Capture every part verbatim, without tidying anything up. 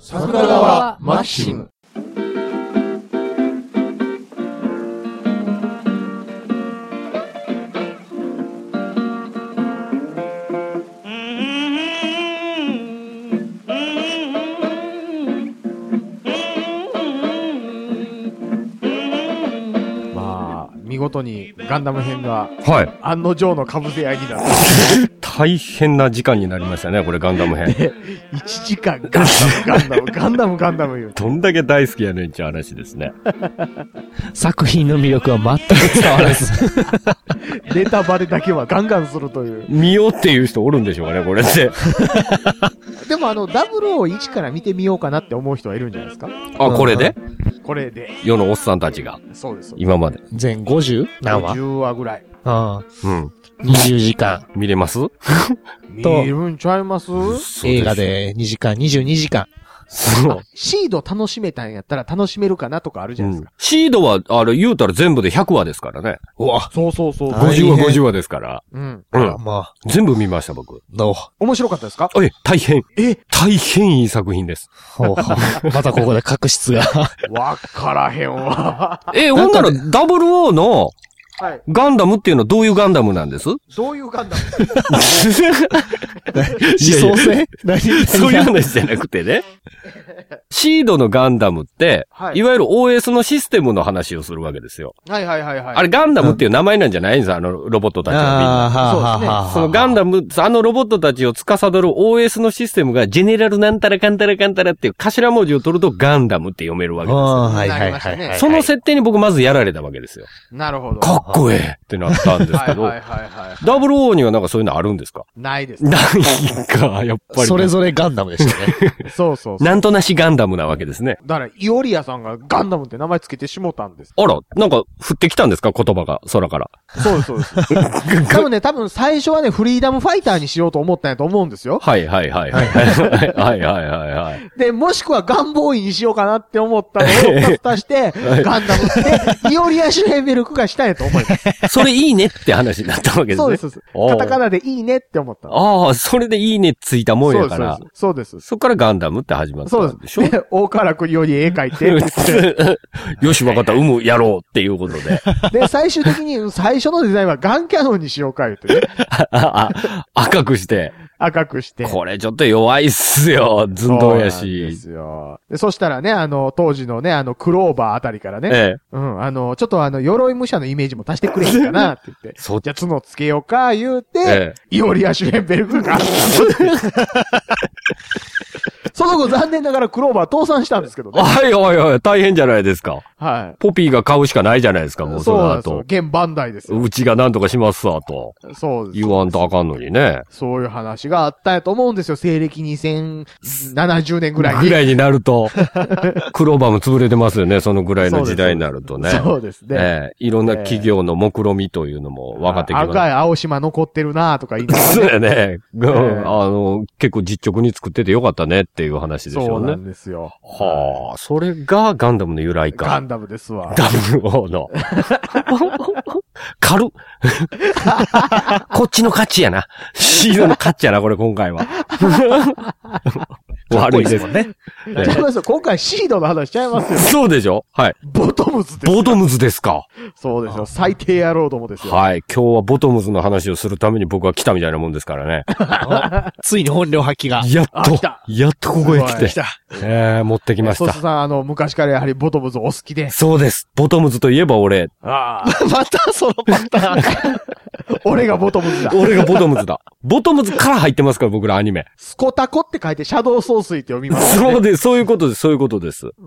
桜川マキシム。 見事にガンダム編が、 はい。 案の定のかぶせ合いになって大変な時間になりましたね、これガンダム編。 いちじかんガンダム、ガンダム、ガンダム、ガンダム言う。 どんだけ大好きやねんって話ですね。 作品の魅力は全く伝わらず。 ネタバレだけはガンガンするという。 見ようっていう人おるんでしょうかね、これって。 でもあの、ダブルオーワン から見てみようかなって思う人はいるんじゃないですか？ あ、これでこれで。 世のおっさんたちが。 そうです。 今まで。 全 ごじゅう？ 何話？ じゅうわぐらい。 ああ。 うん。 にじゅうじかん。 見れます？ 見るんちゃいます？ 映画でにじかん、にじゅうにじかん。 そう。 シード楽しめたんやったら楽しめるかなとかあるじゃないですか。 うん、シードは、あれ言うたら全部でひゃくわですからね。 うわ。そうそうそう。 ごじゅうわ、ごじゅうわですから。 うん。 うん。 まあ。 全部見ました、僕。 どう？ 面白かったですか？ え、大変。 え大変いい作品です。 ほうほう。またここで確執が。 わからへんわ。 え、ほんなら、ダブルオーの、 はい。 ガンダムっていうのはどういうガンダムなんです？ どういうガンダム？ 思想性？何？ そういう話じゃなくてね。シードのガンダムって、はい、いわゆる オーエス のシステムの話をするわけですよ。 はいはいはいはい。 あれガンダムっていう名前なんじゃないんです、あのロボットたちはみんな。そうですね。そのガンダム、あのロボットたちを司る オーエス のシステムがジェネラルなんたらかんたらかんたらっていう頭文字を取るとガンダムって読めるわけですよ。 はいはいはいはい。 その設定に僕まずやられたわけですよ。 なるほど。 かっこええってなったんですけど。はいはいはいはい。ダブルオーにはなんかそういうのあるんですか？ ないです。 ないか、やっぱり。 それぞれガンダムでしたね。 そうそうそう。 なんとなしガンダムなわけですね。 だから、イオリアさんがガンダムって名前つけてしもたんです。 あら、なんか降ってきたんですか？言葉が、空から。 そうです、そうです。多分ね、多分最初はね、フリーダムファイターにしようと思ったんやと思うんですよ。 はいはいはいはい。はいはいはいはい。 で、もしくはガンボーイにしようかなって思ったのをパスタして、ガンダムって、イオリア・シュレンベルクがしたんやと思います。 それいいねって話になったわけですね。 そうです。カタカナでいいねって思った。 ああ、それでいいねついたもんやから。 そうです。そうです。 そっからガンダムって始まったんでしょ？ そうです。で、大河原より絵描いて。 よし、わかった、うむ、やろうっていうことで。 で、最終的に最初のデザインはガンキャノンにしようか言ってね。 赤くして。 赤くして。 これちょっと弱いっすよ。寸胴やし。 そうですよ。で、そしたらね、あの、当時のね、あの、クローバーあたりからね。ええ。うん、あの、ちょっとあの、鎧武者のイメージも足してくれへんかなって言って。そう。じゃあ角つけようか言うて、ええ、イオリア・シュレンベルクが。その後残念ながらクローバー倒産したんですけどね。 はいはいはい、大変じゃないですか。 はい。 ポピーが買うしかないじゃないですか、もうその後。 そうなんですよ。現バンダイですよ。 うちが何とかしますわ、と。 そうです。 言わんとあかんのにね。 そういう話があったんやと思うんですよ。西暦にせんななじゅうねんぐらいに。 ぐらいになると。クローバーも潰れてますよね、そのぐらいの時代になるとね。 そうですね。 ええ、いろんな企業の目論みというのも分かってきます。 赤い青島残ってるなとか言いながら、ね。 そうやね。あの、結構実直に作っててよかったねっていう話でしょうね。 そうなんですよ。 はあ、それがガンダムの由来か。 ガンダムですわ。 ダブルオーの。軽っ。こっちの勝ちやな。シードの勝ちやな、これ今回は。悪いですもんね。 ちゃいますよ。今回シードの話しちゃいますよ。 そうでしょ？はい。 ボトムズです。 ボトムズですか。 そうですよ。最低野郎どもですよ。 はい。今日はボトムズの話をするために僕は来たみたいなもんですからね。 ついに本領発揮が。 やっと。やっとここへ来て。 来た。 えー、持ってきました。 そうすさん、あの、昔からやはりボトムズお好きで。 そうです。ボトムズといえば俺。 ああ。 またそのパターン。 俺がボトムズだ。 俺がボトムズだ。ボトムズから入ってますから、僕らアニメ。 スコタコって書いてシャドウ総帥って読みます、 ね。そうです、そういうことです、そういうことです。うん、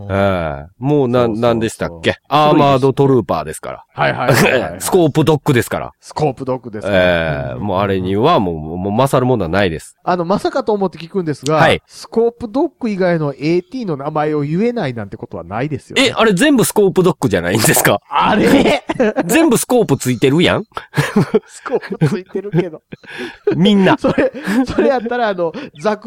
ええもうな、なんでしたっけ？アーマードトルーパーですから。 はいはいはい、はい。 スコープドッグですから。 スコープドッグですから。 ええー、もうあれにはもう、もう勝るものはないです。 あの、まさかと思って聞くんですが、はい。スコープドッグ以外の エーティー の名前を言えないなんてことはないですよ、ね。 え、あれ全部スコープドッグじゃないんですか？ あれ全部スコープついてるやんスコープついてるけど。 みんな。 それ、それやったらあの、ザク全部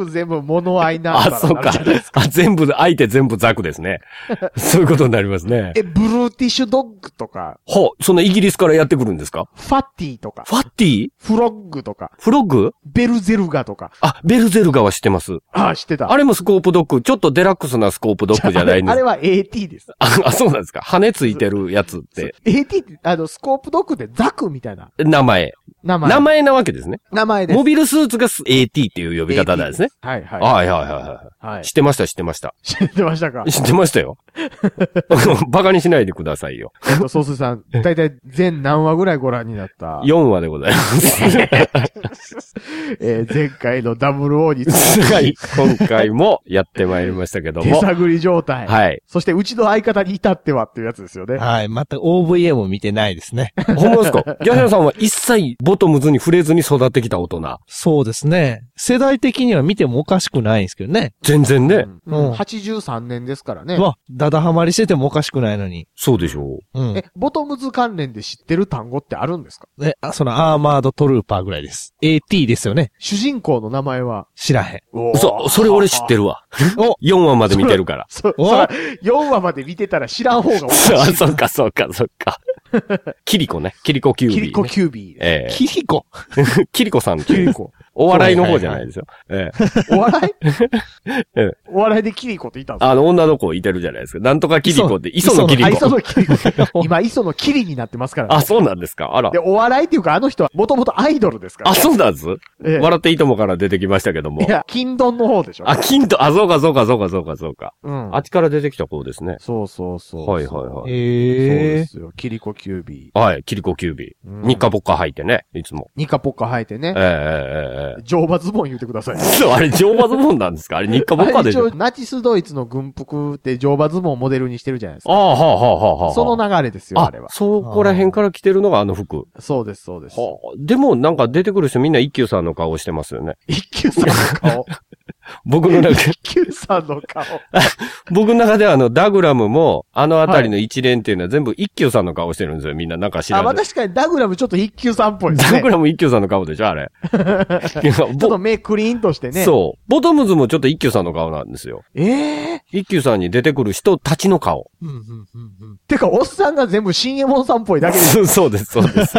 物合いな。 あ、そうか。あ、全部、相手全部ザクですね。そういうことになりますね。 え、ブルーティッシュドッグとか。 ほう、そのイギリスからやってくるんですか？ ファッティとか。 ファッティ？ フロッグとか。 フロッグ？ ベルゼルガとか。 あ、ベルゼルガは知ってます。 あ、知ってた。 あれもスコープドッグ、ちょっとデラックスなスコープドッグじゃないんです。 あれは エーティー です。 あ、そうなんですか。羽ついてるやつって。 エーティー って、あの、スコープドッグってザクみたいな。 名前。 名前。 名前なわけですね。 名前です。 モビルスーツが エーティー っていう呼び方なんですね。 はいはい。 はいはいはいはい。知ってました知ってました。 知ってましたか？ 知ってましたよ。バカにしないでくださいよ。 えっと、ソースさん、だいたい全何話ぐらいご覧になった？ よん 話でございます。 えー、前回の ダブルオー について。 今回もやってまいりましたけども。 手探り状態。 はい。 そして、うちの相方に至ってはっていうやつですよね。 はい。また オーブイエー も見てないですね。 ほんまですか？ギャヒャンさんは一切ボトムズに触れずに育ってきた大人。 そうですね。世代的には見てもおかしくないんですけどね。 全然ね。 うん。はちじゅうさんねんですからね。 わ、だだはまりしててもおかしくないのに。 そうでしょう。うん。 え、ボトムズ関連で知ってる単語ってあるんですか？ え、あ、そのアーマードトルーパーぐらいです。エーティー ですよね。 主人公の名前は知らへん。 そ、それ俺知ってるわ。お !よん 話まで見てるから。 そ、そら、よんわまで見てたら知らん方がおかしい。 あ、そっかそっかそっか。キリコね。キリコキュービー、ね。 キリコキュービー。 ええー。 キリコキリコさんキリコ。お笑いの方じゃないですよ。ええ。お笑いええ。 お笑いでキリコっていたんですか？ あの、女の子いてるじゃないですか。なんとかキリコって、磯のキリコ。 磯のキリコ。今、磯のキリになってますからね。 あ、そうなんですか。あら。 で、お笑いっていうか、あの人はもともとアイドルですから、 ね。あ、そうなんです、ええ、笑っていいともから出てきましたけども。 いや、金ドンの方でしょ。 あ、金ドン、あ、そうかそうかそうかそうかそうか。 うん。 あっちから出てきた子ですね。 そうそうそう。 はいはいはい。 へえ。そうですよ。キリコキュービー。はい、キリコキュービー。うん、ニッカポッカ履いてね、いつも。 ニッカポッカ履いてね。 ええええええ。 乗馬ズボン言ってください。 そう、あれ乗馬ズボンなんですか？あれニッカポッカでしょ？ ナチスドイツの軍服って乗馬ズボンをモデルにしてるじゃないですか。 ああ、はあはあはあはあ。 その流れですよ、あれは。 そこら辺から来てるのがあの服。 そうです、そうです。 はあ、でもなんか出てくる人みんな一休さんの顔してますよね。 一休さんの顔僕の中で。 一休さんの顔僕の中ではあの、ダグラムも、あのあたりの一連っていうのは全部一休さんの顔してるんですよ。みんななんか知らない。 あ、まあ確かにダグラムちょっと一休さんっぽいですね。 ダグラム一休さんの顔でしょあれ。 ちょっと目クリーンとしてね。 そう。ボトムズもちょっと一休さんの顔なんですよ。 ええー、一休さんに出てくる人たちの顔。 うんうんうんうん。てか、おっさんが全部新右衛門さんっぽいだけです。 そうです、そうです。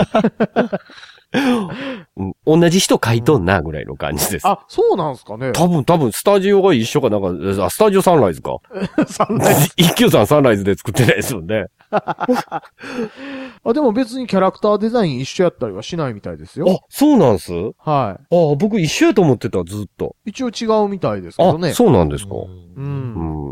うん、同じ人書いとんな、ぐらいの感じです。 あ、そうなんすかね。 多分、多分、スタジオが一緒かなんか、あ、スタジオサンライズか。 サンライズ。 一休さんサンライズで作ってないですもんね。 あ、でも別にキャラクターデザイン一緒やったりはしないみたいですよ。 あ、そうなんす？ はい。 あ、僕一緒やと思ってた、ずっと。 一応違うみたいですけどね。 あ、そうなんですか。 うん。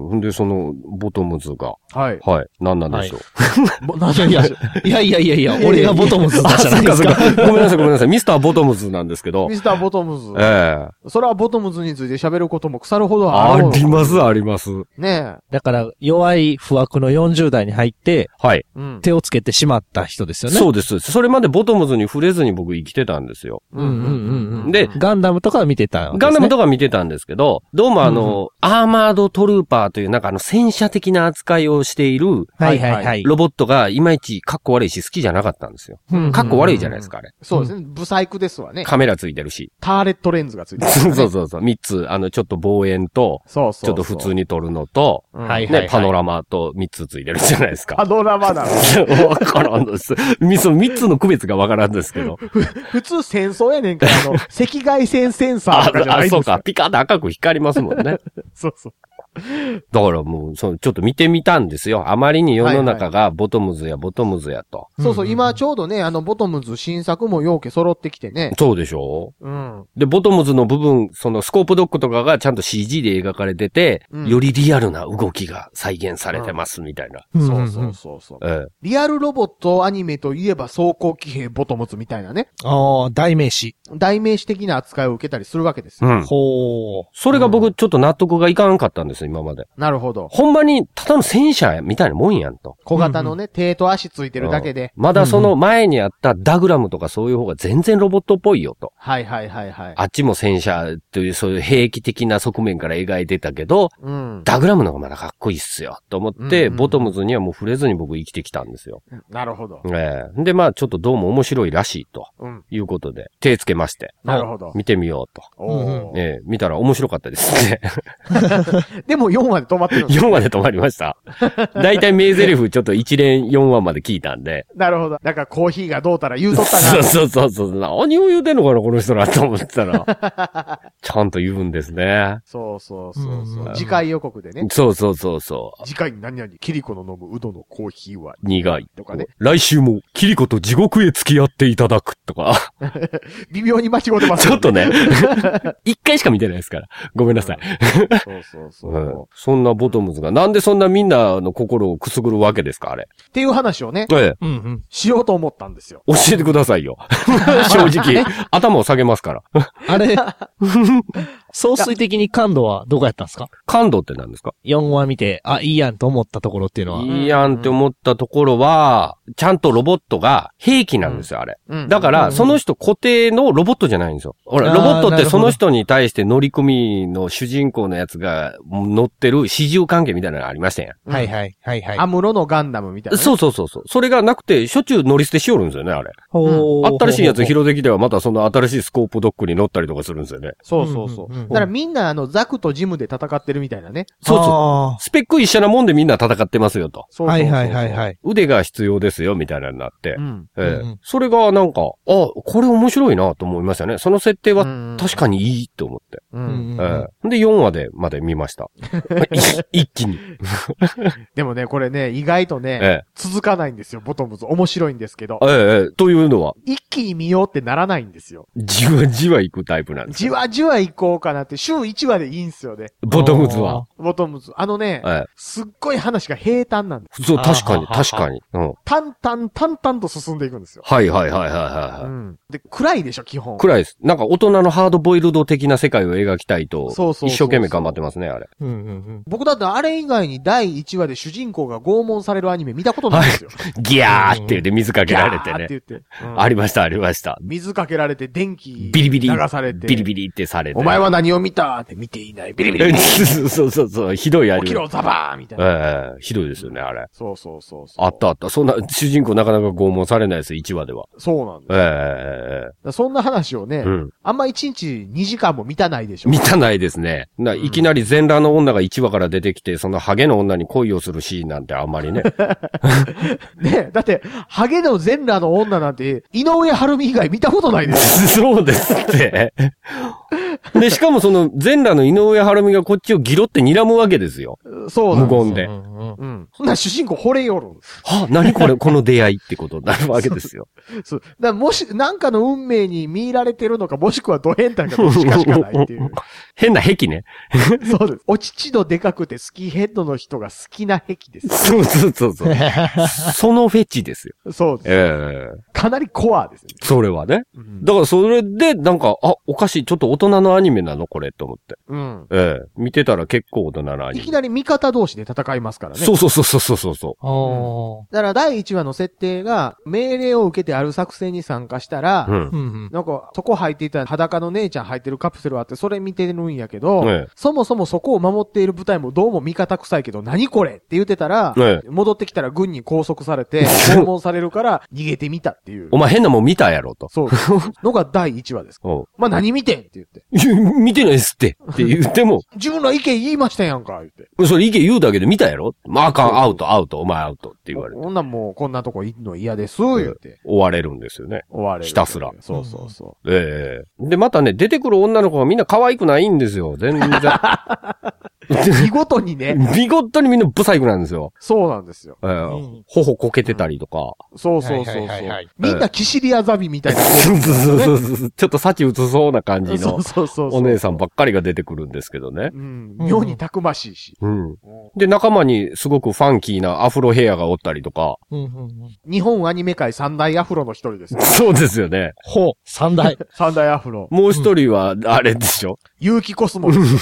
うん。で、その、ボトムズが。 はい。 はい。何なんでしょう。何なんでしょう。いやいやいやいや、俺がボトムズだじゃないですか。 ごめんなさいごめんなさい。ミスターボトムズなんですけど。 ミスターボトムズ。 ええ。 それはボトムズについて喋ることも腐るほどある。あります、あります。 ねえ。 だから、弱い不惑のよんじゅう代に入って、 はい。 手をつけてしまった人ですよね。 そうです。それまでボトムズに触れずに僕生きてたんですよ。 うんうんうんうん。で、ガンダムとか見てたんですね。 ガンダムとか見てたんですけど、どうもあの、うん、アーマードトルーパーというなんかあの戦車的な扱いをしている、 はいはいはい。 ロボットがいまいちカッコ悪いし好きじゃなかったんですよ。カッコ悪いじゃないですか、あれ。 そうですね。ブサイクですわね。 カメラついてるし。 ターレットレンズがついてる、ね。 そうそうそう。三つ、あの、ちょっと望遠と、そうそうそう。ちょっと普通に撮るのと、 うん、 はいはい、はい。ね、パノラマと三つついてるじゃないですか。 パノラマなのわからんです。その三つの区別がわからんですけど。 普通戦争やねんから、あの、赤外線センサーとかじゃないんですか。 あ、そうか。ピカッと赤く光りますもんね。 そうそう。 だからもう、その、ちょっと見てみたんですよ。あまりに世の中がボトムズやボトムズやと。 はいはい、そうそう、今ちょうどね、あの、ボトムズ新作もようけ揃ってきてね。 そうでしょう？うん。 で、ボトムズの部分、そのスコープドッグとかがちゃんと シージー で描かれてて、うん、よりリアルな動きが再現されてますみたいな。 うん、そうそうそうそう、ええ。リアルロボットアニメといえば装甲騎兵ボトムズみたいなね。 ああ、代名詞。 代名詞的な扱いを受けたりするわけですよ。 うん。ほー。それが僕ちょっと納得がいかんかったんです 、今まで。 なるほど。 ほんまに、ただの戦車みたいなもんやんと。 小型のね、うんうん、手と足ついてるだけで、 うん。まだその前にあったダグラムとかそういう方が全然ロボットっぽいよと。 はいはいはいはい。 あっちも戦車というそういう兵器的な側面から描いてたけど、うん、ダグラムの方がまだかっこいいっすよ。と思って、うんうん、ボトムズにはもう触れずに僕生きてきたんですよ。 なるほど。 ええー。で、まあちょっとどうも面白いらしいと。うん、いうことで、手つけまして。 なるほど。 見てみようと。おー。ええー、見たら面白かったですね。 でもよんわで止まってるんです、ね、 よんわで止まりました。だいたい名台詞ちょっと一連よんわまで聞いたんで。 なるほど。だからコーヒーがどうたら言うとったな。 そうそうそうそう。何を言うてんのかな、この人らと思ってたら。ちゃんと言うんですね。 そうそうそうそう、うん。次回予告でね。 そうそうそうそう。 次回に何々、キリコの飲むウドのコーヒーは苦い。 とかね。 来週もキリコと地獄へ付き合っていただくとか。 微妙に間違ってます、 ね。ちょっとね。一回しか見てないですから。ごめんなさい。 そうそうそう、うん。 そんなボトムズがなんでそんなみんなの心をくすぐるわけですか、あれ。 っていう話をね。 ええ。 うんうん。しようと思ったんですよ。 教えてくださいよ。正直。頭を下げますから。 あれ総帥的に感度はどこやったんですか？ 感度って何ですか？ よん 話見て、あ、いいやんと思ったところっていうのは。 いいやんって思ったところは、ちゃんとロボットが兵器なんですよ、あれ。うん、だから、その人固定のロボットじゃないんですよ。ほら、ロボットってその人に対して乗組の主人公のやつが乗ってる始終関係みたいなのがありましたやん。 はいはいはいはい。 アムロのガンダムみたいな、ね。 そうそうそうそう。それがなくて、しょっちゅう乗り捨てしよるんですよね、あれ。うん、新しいやつ拾ってきてはまたその新しいスコープドッグに乗ったりとかするんですよね。 そうそうそう。うんうんうん、だからみんなあの、ザクとジムで戦ってるみたいなね。 そうそう。スペック一緒なもんでみんな戦ってますよと。 そうそうそうそう。 はいはいはいはい。 腕が必要ですよみたいなのになって。うんえーうんうん、それがなんか、あ、これ面白いなと思いましたね。その設定は確かにいいと思って。うんうんえー、で、よんわでまで見ました。一気に。 でもね、これね、意外とね、ええ、続かないんですよ、ボトムズ。面白いんですけど。 ええ、ええ、というのは一気に見ようってならないんですよ。 じわじわ行くタイプなんですじわじわ行こうかなって、週いちわでいいんすよね。 ボトムズは。 ボトムズ。あのね、ええ、すっごい話が平坦なんです。 そう、確かに、確かに。うん。 淡々、淡々と進んでいくんですよ。 はいはいはいはいはい、うん。 で、暗いでしょ、基本。 暗いです。なんか大人のハードボイルド的な世界を描きたいと、そうそうそうそう一生懸命頑張ってますね、あれ。うんうんうん、僕だってあれ以外にだいいちわで主人公が拷問されるアニメ見たことないんですよ。 はい、ギャーって言って水かけられてね。ギャーって言って。うん、ありました、ありました。 水かけられて電気ビリビリ流されて。 ビリビリってされて。 お前は何を見たって見ていない。ビリビリ。 そうそうそう、ひどいアニメ。 起きろ、ザバーみたいな。 ええー、ひどいですよね、あれ。 そうそうそうそう。 あったあった。そんな、主人公なかなか拷問されないです、いちわでは。 そうなんです。ええー。そんな話をね、うん、あんまいちにちにじかんも満たないでしょ。 満たないですね。な、いきなり全裸の女がいちわから出てきて、そのハゲの女に恋をするシーンなんてあんまりね。 ねだって、ハゲの全裸の女なんて、井上晴美以外見たことないですよ。 そうですって。で、しかもその、全裸の井上晴美がこっちをギロって睨むわけですよ。 そうなんですよ。 無言で。 うんうん。そんな主人公惚れよる。 は、何これ、この出会いってことになるわけですよ。 そう。だからもし、なんかの運命に見られてるのか、もしくはド変態かどっちかしかないっていう。 変な癖ね。 そうです。お乳のでかくてスキーヘッドの人が好きな癖です。 そうそうそうそう。そのフェチですよ。 そうです。ええー。かなりコアですね。 それはね。うん、だからそれで、なんか、あ、おかしい。ちょっと大人のアニメなのこれと思って。うん。ええー。見てたら結構大人のアニメ。 いきなり味方同士で戦いますからね。 そうそうそうそうそうそう。 うん、だからだいいちわの設定が、命令を受けてある作戦に参加したら、うん、なんか、そこ入っていた裸の姉ちゃん入ってるカプセルあって、それ見てるんやけど、ね、そもそもそこを守っている部隊もどうも味方臭いけど、何これって言ってたら、ね、戻ってきたら軍に拘束されて、拷問されるから逃げてみたっていう。 お前変なもん見たやろと。 そう。のがだいいちわです。まあ何見てんって言って。 見てないっすって。って言っても。 自分の意見言いましたやんか、言って。 それ意見言うだけで見たやろまああかん、アウト、アウト、お前アウトって言われて。 こんなんもうこんなとこいんの嫌です、言って。 追われるんですよね。 追われる。 ひたすら。 そうそうそう。 ええー。で、またね、出てくる女の子がみんな可愛くないんですよ。全然。 見事にね。 見事にみんなブサイクなんですよ。 そうなんですよ。 ええーうん、頬こけてたりとか。 うん、そうそうそうそう。みんなキシリアザビみたいな、ね。 そうそうそうそう。ちょっと幸移そうな感じのお姉さんばっかりが出てくるんですけどね。 うん。妙にたくましいし。 うん。で、仲間にすごくファンキーなアフロヘアがおったりとか。 うんうんうん、日本アニメ界三大アフロの一人です、ね。 そうですよね。 ほう、三大。 三大アフロ。 もう一人は、あれでしょ、 結城コスモです。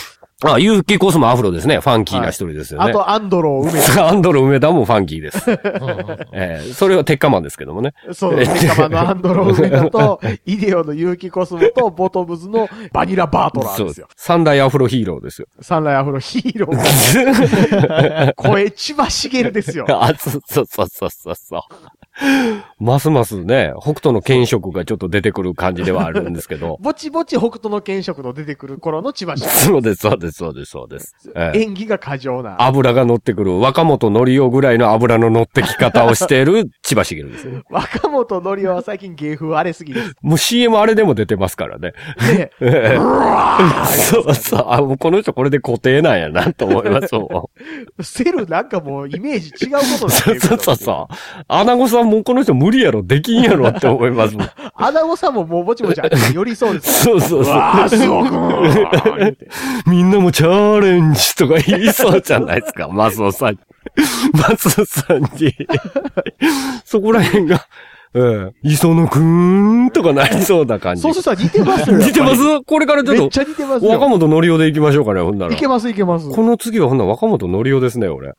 あ、ユーキコスモアフロですね。ファンキーな一人ですよね。はい、 あと、アンドロ梅田。 アンドロ梅田もファンキーです。えー、それは鉄火マンですけどもね。 そうです。鉄火マンのアンドロ梅田と、イデオのユーキコスモと、ボトムズのバニラバートラーですよ。 三大アフロヒーローですよ。 三大アフロヒーロー。声千葉茂ですよ。 あ、そうそうそうそうそうそう。ますますね、北斗の剣色がちょっと出てくる感じではあるんですけど。 ぼちぼち北斗の剣色の出てくる頃の千葉茂。 そうです、そうです、そうです、そうです。 ええ、演技が過剰な。 油が乗ってくる、若本のりおぐらいの油の乗ってき方をしている千葉茂ですね。 若本のりおは最近芸風荒れすぎです。 もう シーエム あれでも出てますからね。ねえ。そうそう。あ、もうこの人これで固定なんやなと思いますもん。セルなんかもうイメージ違うことだね。そうそうそう。アナゴさんもうこの人無理やろ、できんやろって思いますもん。 アナゴさんももうぼちぼち寄りそうです。 そうそうそう。 わー、すごくみんなもチャレンジとか言いそうじゃないですか、マスオさん。マスオさんに。そこら辺が、ええ。磯野くーんとかなりそうな感じ。 そうすると似てますよ。 似てますこれからちょっと。 めっちゃ似てますよ。 若本のりおで行きましょうかね、ほんなら。 いけます、いけます。 この次はほんなら若本のりおですね、俺。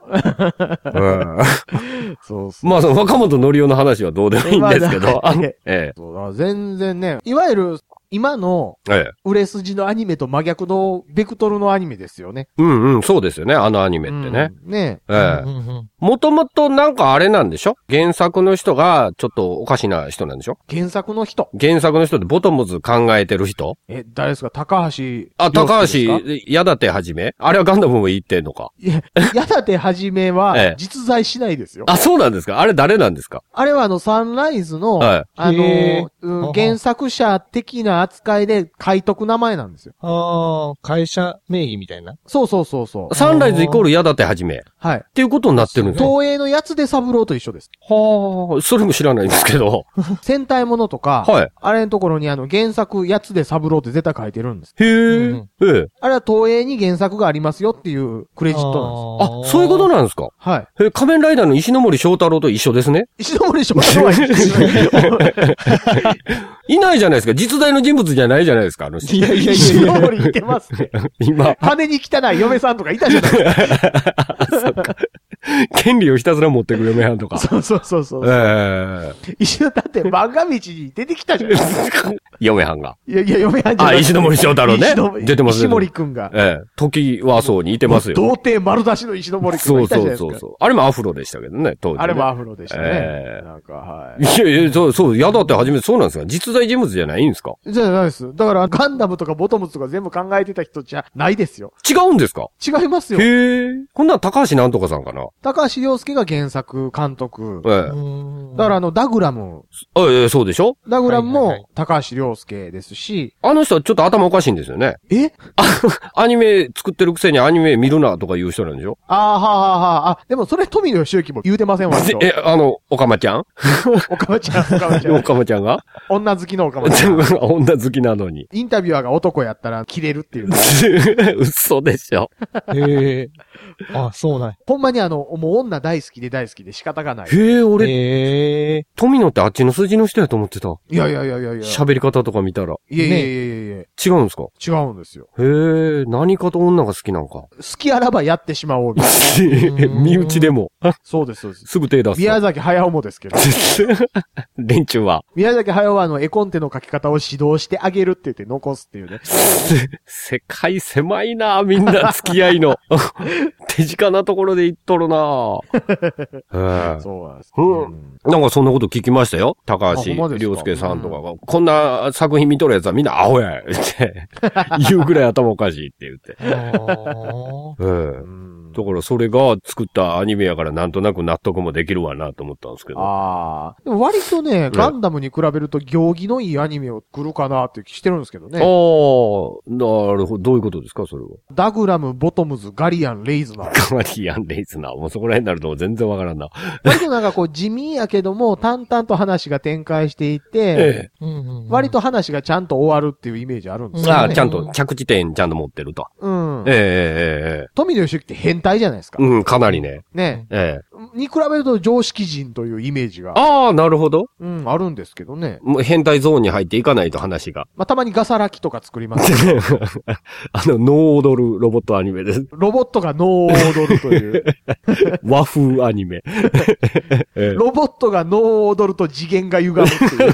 そうそう。 まあ、その若本のりおの話はどうでもいいんですけど。ええ。 全然ね、いわゆる、今の、売れ筋のアニメと真逆のベクトルのアニメですよね。 うんうん、そうですよね、あのアニメってね。 うん、ねえ。ええ。もともとなんかあれなんでしょ？原作の人がちょっとおかしな人なんでしょ？ 原作の人。 原作の人でボトムズ考えてる人？ え、誰ですか？高橋。 あ、高橋、矢立はじめ？あれはガンダムも言ってんのか？ いや、矢立はじめは実在しないですよ。 あ、そうなんですか？あれ誰なんですか？ あれはあの、サンライズの、はい、あの、うん、原作者的な扱いで書いとく名前なんですよ。 ああ、会社名義みたいな。 そうそうそうそう。 サンライズイコール矢立はじめ。 はい。 っていうことになってるんですね。 東映のやつで三郎と一緒です。 はあ、それも知らないんですけど。 戦隊ものとか、はい。あれのところにあの原作やつで三郎って絶対書いてるんです。 へえ、うん。ええ。 あれは東映に原作がありますよっていうクレジットなんです。あ、そういうことなんですか？ はい。 え、仮面ライダーの石ノ森章太郎と一緒ですね。 石ノ森章太郎は一緒いないじゃないですか。実在の人物じゃないじゃないですか、あの人。 いやいやいや、石ノ森いてますね。 今。 羽に汚い嫁さんとかいたじゃないですか。 そっか。権利をひたすら持ってくる嫁はんとか。 そうそうそうそう。ええー。石野だって漫画道に出てきたじゃないですか。 嫁はんが。 いやいや、嫁はんじゃない。 あ、石ノ森章太郎ね。出てますね。 石森くんが。 ええ。時はそうにいてますよ。 童貞丸出しの石ノ森くんがいたじゃないですか。そうそうそう。 あれもアフロでしたけどね、当時、ね。 あれもアフロでしたね。ええー。なんか、はい。いやいや、そう、そう、やだって初めてそうなんですか？実在人物じゃないんですか？ じゃないです。だから、ガンダムとかボトムズとか全部考えてた人じゃないですよ。 違うんですか？ 違いますよ。 へえ。こんなん高橋なんとかさんかな？ 高橋良介が原作、監督。 ええ。 だからあの、ダグラム。 ええ、そうでしょ？ ダグラムも高橋良介ですし。 あの人はちょっと頭おかしいんですよね。 えアニメ作ってるくせにアニメ見るなとか言う人なんでしょ？ ああ、はあ、はあ、あ、でもそれ富野義行も言うてませんわ。 え、あの、おかまちゃんおかまちゃん、おかまちゃん。 おかまちゃんが女好きのおかまちゃん。 女好きなのに。 インタビュアーが男やったら切れるっていう。 嘘でしょ。 へえ。あ、そうなん。 ほんまにあの、もう女大好きで大好きで仕方がない。 へえ、俺、 へえ。 富野ってあっちの筋の人やと思ってた。 いやいやいやいやいや。 喋り方とか見たら。 いやいやいやいやいや。 違うんですか？ 違うんですよ。 へえ、何かと女が好きなんか。好きあらばやってしまおうみたいな。身内でも。 そうです、そうです。 すぐ手出す。 宮崎駿もですけど。 連中は。 宮崎駿はあの、絵コンテの書き方を指導してあげるって言って残すっていうね。 世界狭いな、みんな付き合いの。手近なところで言っとるな。 そうなんです、 うん。なんかそんなこと聞きましたよ。高橋良介さんとかが。こんな作品見とるやつはみんなアホやって言うぐらい頭おかしいって言って。だからそれが作ったアニメやからなんとなく納得もできるわなと思ったんですけど。 ああ。でも割とね、ガンダムに比べると行儀のいいアニメを作るかなって気してるんですけどね。 ああ、なるほど。どういうことですか、それは。 ダグラム、ボトムズ、ガリアン、レイズナー。 ガリアン、レイズナー。もうそこら辺になると全然わからんな。 割となんかこう地味やけども、淡々と話が展開していて、ええ、割と話がちゃんと終わるっていうイメージあるんですよね。 ああ、ちゃんと着地点ちゃんと持ってると。うん。ええええええ。 富野義行って変態じゃないですか。 うん、かなりね。 ねええ。 に比べると常識人というイメージが。 ああ、なるほど。 うん、あるんですけどね。 もう変態ゾーンに入っていかないと話が。 まあ、たまにガサラキとか作ります、ね。 あの、ノー踊るロボットアニメです。 ロボットがノー踊るという。 和風アニメ。 ロボットがノー踊ると次元が歪むっていう。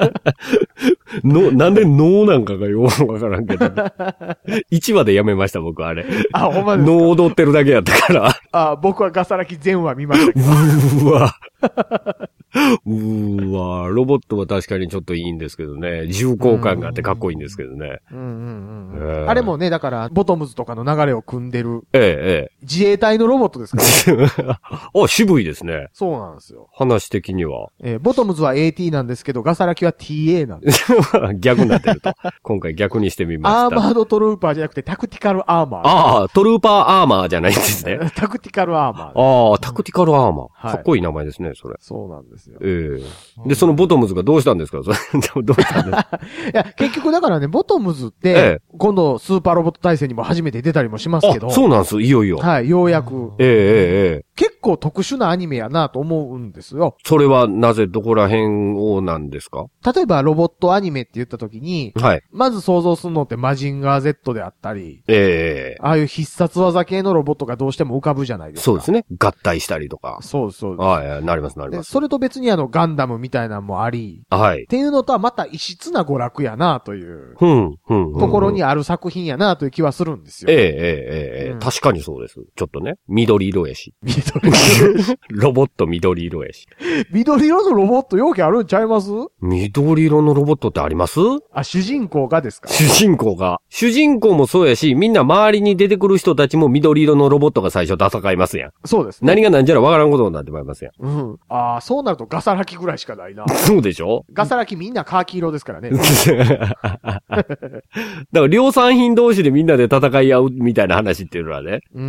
の、なんでノーなんかがよくわからんけど。いちわでやめました、僕あれ。 あ、ほんまですか。 ノー踊ってるだけやったから。 あ、僕はガサラキ全話見ましたけど。 うわ。うーわ、ロボットは確かにちょっといいんですけどね。重厚感があってかっこいいんですけどね。 うんうんうん、えー、あれもね、だから、ボトムズとかの流れを組んでる。 ええ、ええ。 自衛隊のロボットですからね。 あ、渋いですね。 そうなんですよ。 話的には。 えー、ボトムズは エーティー なんですけど、ガサラキは ティーエー なんです。 逆になってると。今回逆にしてみました。 アーマードトルーパーじゃなくて、タクティカルアーマー。 ああ、トルーパーアーマーじゃないんですね。 タクティカルアーマー。ああ、タクティカルアーマー。はい、かっこいい名前ですね、それ。 そうなんですよ。 ええー。で、そのボトムズがどうしたんですかそれどうしたんですかいや、結局だからね、ボトムズって、ええ、今度スーパーロボット対戦にも初めて出たりもしますけど。 あ、そうなんです、いよいよ。 はい、ようやく。 ええええ。 結構特殊なアニメやなと思うんですよ。 それはなぜどこら辺をなんですか？ 例えばロボットアニメって言った時に、はい。まず想像するのってマジンガー Z であったり、ええー。ああいう必殺技系のロボットがどうしても浮かぶじゃないですか。 そうですね。合体したりとか。 そうそうです。 はい、なりますなります。 それと別にあのガンダムみたいなのもあり、はい。っていうのとはまた異質な娯楽やなという、うん、うん、ところにある作品やなという気はするんですよ。 ええええええ、うん、確かにそうです。ちょっとね、緑色やし。緑色ロボット緑色やし。 緑色のロボット容器あるんちゃいます？ 緑色のロボットってあります？ あ、主人公がですか？ 主人公が。主人公もそうやし、みんな周りに出てくる人たちも緑色のロボットが最初戦いますやん。 そうですね。 何が何じゃらわからんことになってまいりますやん。 うん。ああ、そうなるとガサラキぐらいしかないな。 そうでしょ？ ガサラキみんなカーキ色ですからね。 だから量産品同士でみんなで戦い合うみたいな話っていうのはね。うん。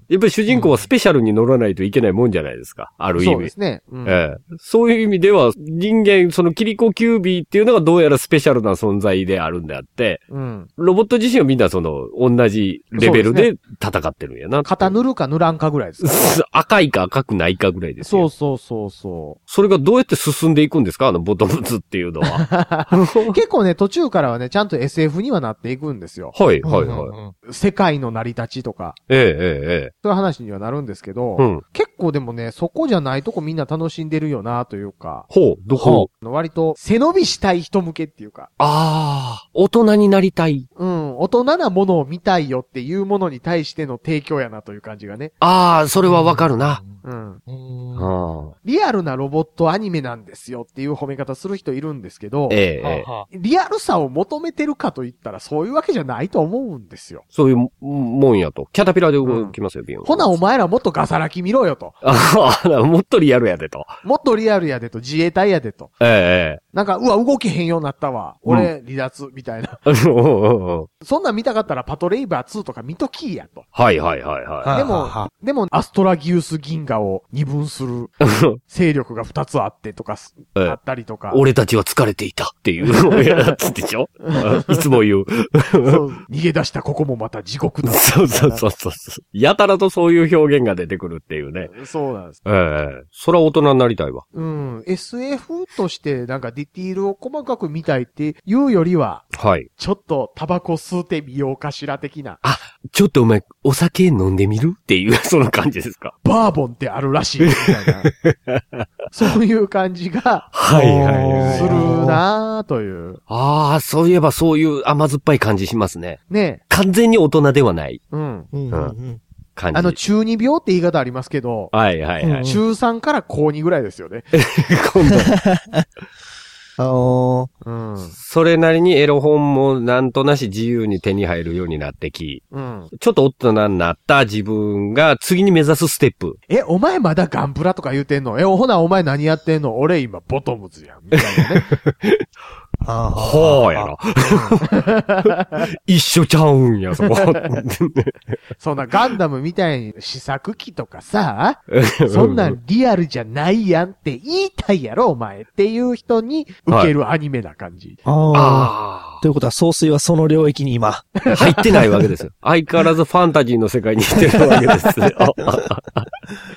やっぱり主人公はスペシャルに乗らないといけないもんじゃないですか。ある意味。 そうですね。うん、 ええ。そういう意味では、人間、そのキリコキュービーっていうのがどうやらスペシャルな存在であるんであって、うん、ロボット自身はみんなその、同じレベルで戦ってるんやな。 肩塗るか塗らんかぐらいですか、 ね、赤いか赤くないかぐらいですよ。 そうそうそうそう。 それがどうやって進んでいくんですかあのボトムズっていうのは。 結構ね、途中からはね、ちゃんと エスエフ にはなっていくんですよ。 はい、はい、はい。 世界の成り立ちとか。 ええ、ええ、ええ。 そういう話にはなるんですけど、うん、結構でもね、そこじゃないとこみんな楽しんでるよなというか。 ほう、どこ？ 割と背伸びしたい人向けっていうか。 ああ、大人になりたい。 うん、大人なものを見たいよっていうものに対しての提供やなという感じがね。 ああ、それはわかるな。 うん。うん、リアルなロボットアニメなんですよっていう褒め方する人いるんですけど、ええ、リアルさを求めてるかと言ったらそういうわけじゃないと思うんですよ。 そういうもんやと。キャタピラで動きますよ、ビヨン。 ほなお前らもっとガサラキ見ろよと。 ああ、もっとリアルやでと。 もっとリアルやでと、自衛隊やでと。ええ。なんか、うわ、動けへんようになったわ。俺、離脱、みたいな。そんなん見たかったらパトレイバーツーとか見ときやと。 はいはいはいはい。 でも、でも、アストラギウス銀河を二分する勢力が二つあってとか、あったりとか。 俺たちは疲れていたっていうやつでしょいつも言う。 逃げ出したここもまた地獄だ。 そうそうそうそう。やたらとそういう表現が出てくるっていうね。 そうなんです。 ええ。それは大人になりたいわ。 うん。エスエフ としてなんかディティールを細かく見たいっていうよりは、はい。ちょっとタバコ吸ってみようかしら的な。 あ、ちょっとお前、お酒飲んでみるっていう、その感じですか。 バーボンってあるらしいみたいな。そういう感じが、 はいはい。 するなぁという。 ああ、そういえばそういう甘酸っぱい感じしますね。 ね。 完全に大人ではない。 うん。うん。うんあの、中二病って言い方ありますけど、 はいはいはい。 中さんから高にぐらいですよね。 今度。 あのー、うん。それなりにエロ本もなんとなし自由に手に入るようになってき、うん、ちょっと大人になった自分が次に目指すステップ。 え、お前まだガンプラとか言うてんの？え、ほなお前何やってんの？俺今ボトムズやん。みたいなね。 はぁやな。一緒ちゃうんや、そこ。 そんなガンダムみたいに試作機とかさ、そんなんリアルじゃないやんって言いたいやろ、お前っていう人に受けるアニメな感じ。 はい、ああ。ということは、総帥はその領域に今。 入ってないわけですよ。相変わらずファンタジーの世界に行ってるわけですよ。だか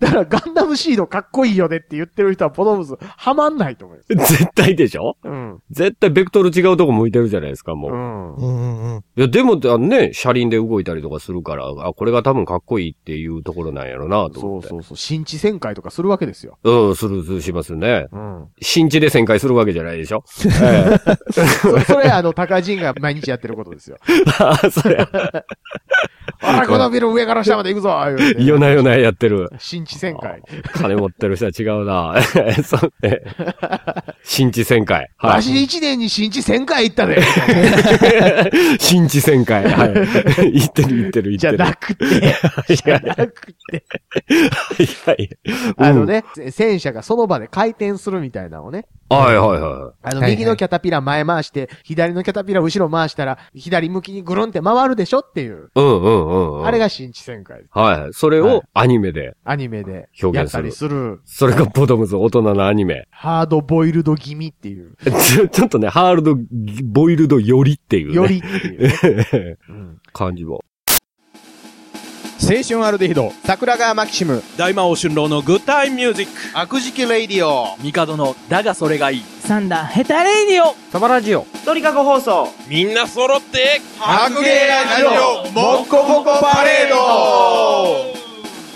だからガンダムシードかっこいいよねって言ってる人はボトムズはまんないと思う。 絶対でしょうん。絶対ベクトル違うとこ向いてるじゃないですか、もう。うん。うんうん。いや、でも、あのね、車輪で動いたりとかするから、あ、これが多分かっこいいっていうところなんやろなと思って。 そうそうそう。新地旋回とかするわけですよ。 うん、する、する、しますね。うん。新地で旋回するわけじゃないでしょええ、そ, それ、あの、高人が毎日やってることですよ。 ああ、それ。 あら、このビル上から下まで行くぞ夜な夜なやってる。 新地旋回。 金持ってる人は違うなそうね。新地旋回。 はい。わし一年に新地旋回行ったで。 新地旋回。はい。行ってる行ってる行ってる。 じゃなくて。じゃなくて。 はいはい。 あのね、戦車がその場で回転するみたいなのをね。 はいはいはい。 あの、右のキャタピラ前回して、左のキャタピラ後ろ回したら、左向きにぐるんって回るでしょっていう。 うんうんうんうん。 あれが新地旋回。 はい。それをアニメで。 アニメで。表現する。やったりする。 それがボトムズ大人のアニメ。 ハードボイルド気味っていう。 ちょ、ちょっとね、ハードボイルドよりっていう、ね。 よりっていう、ねうん、感じは。 青春アルデヒド、桜川マキシム、 大魔王春郎のグッタイムミュージック、 悪事記レイディオ、 ミカドのだがそれがいい、 サンダーヘタレイディオ、 サバラジオ、 鳥かご放送、 みんな揃って、 白芸ラジオ、もっこもこパレード。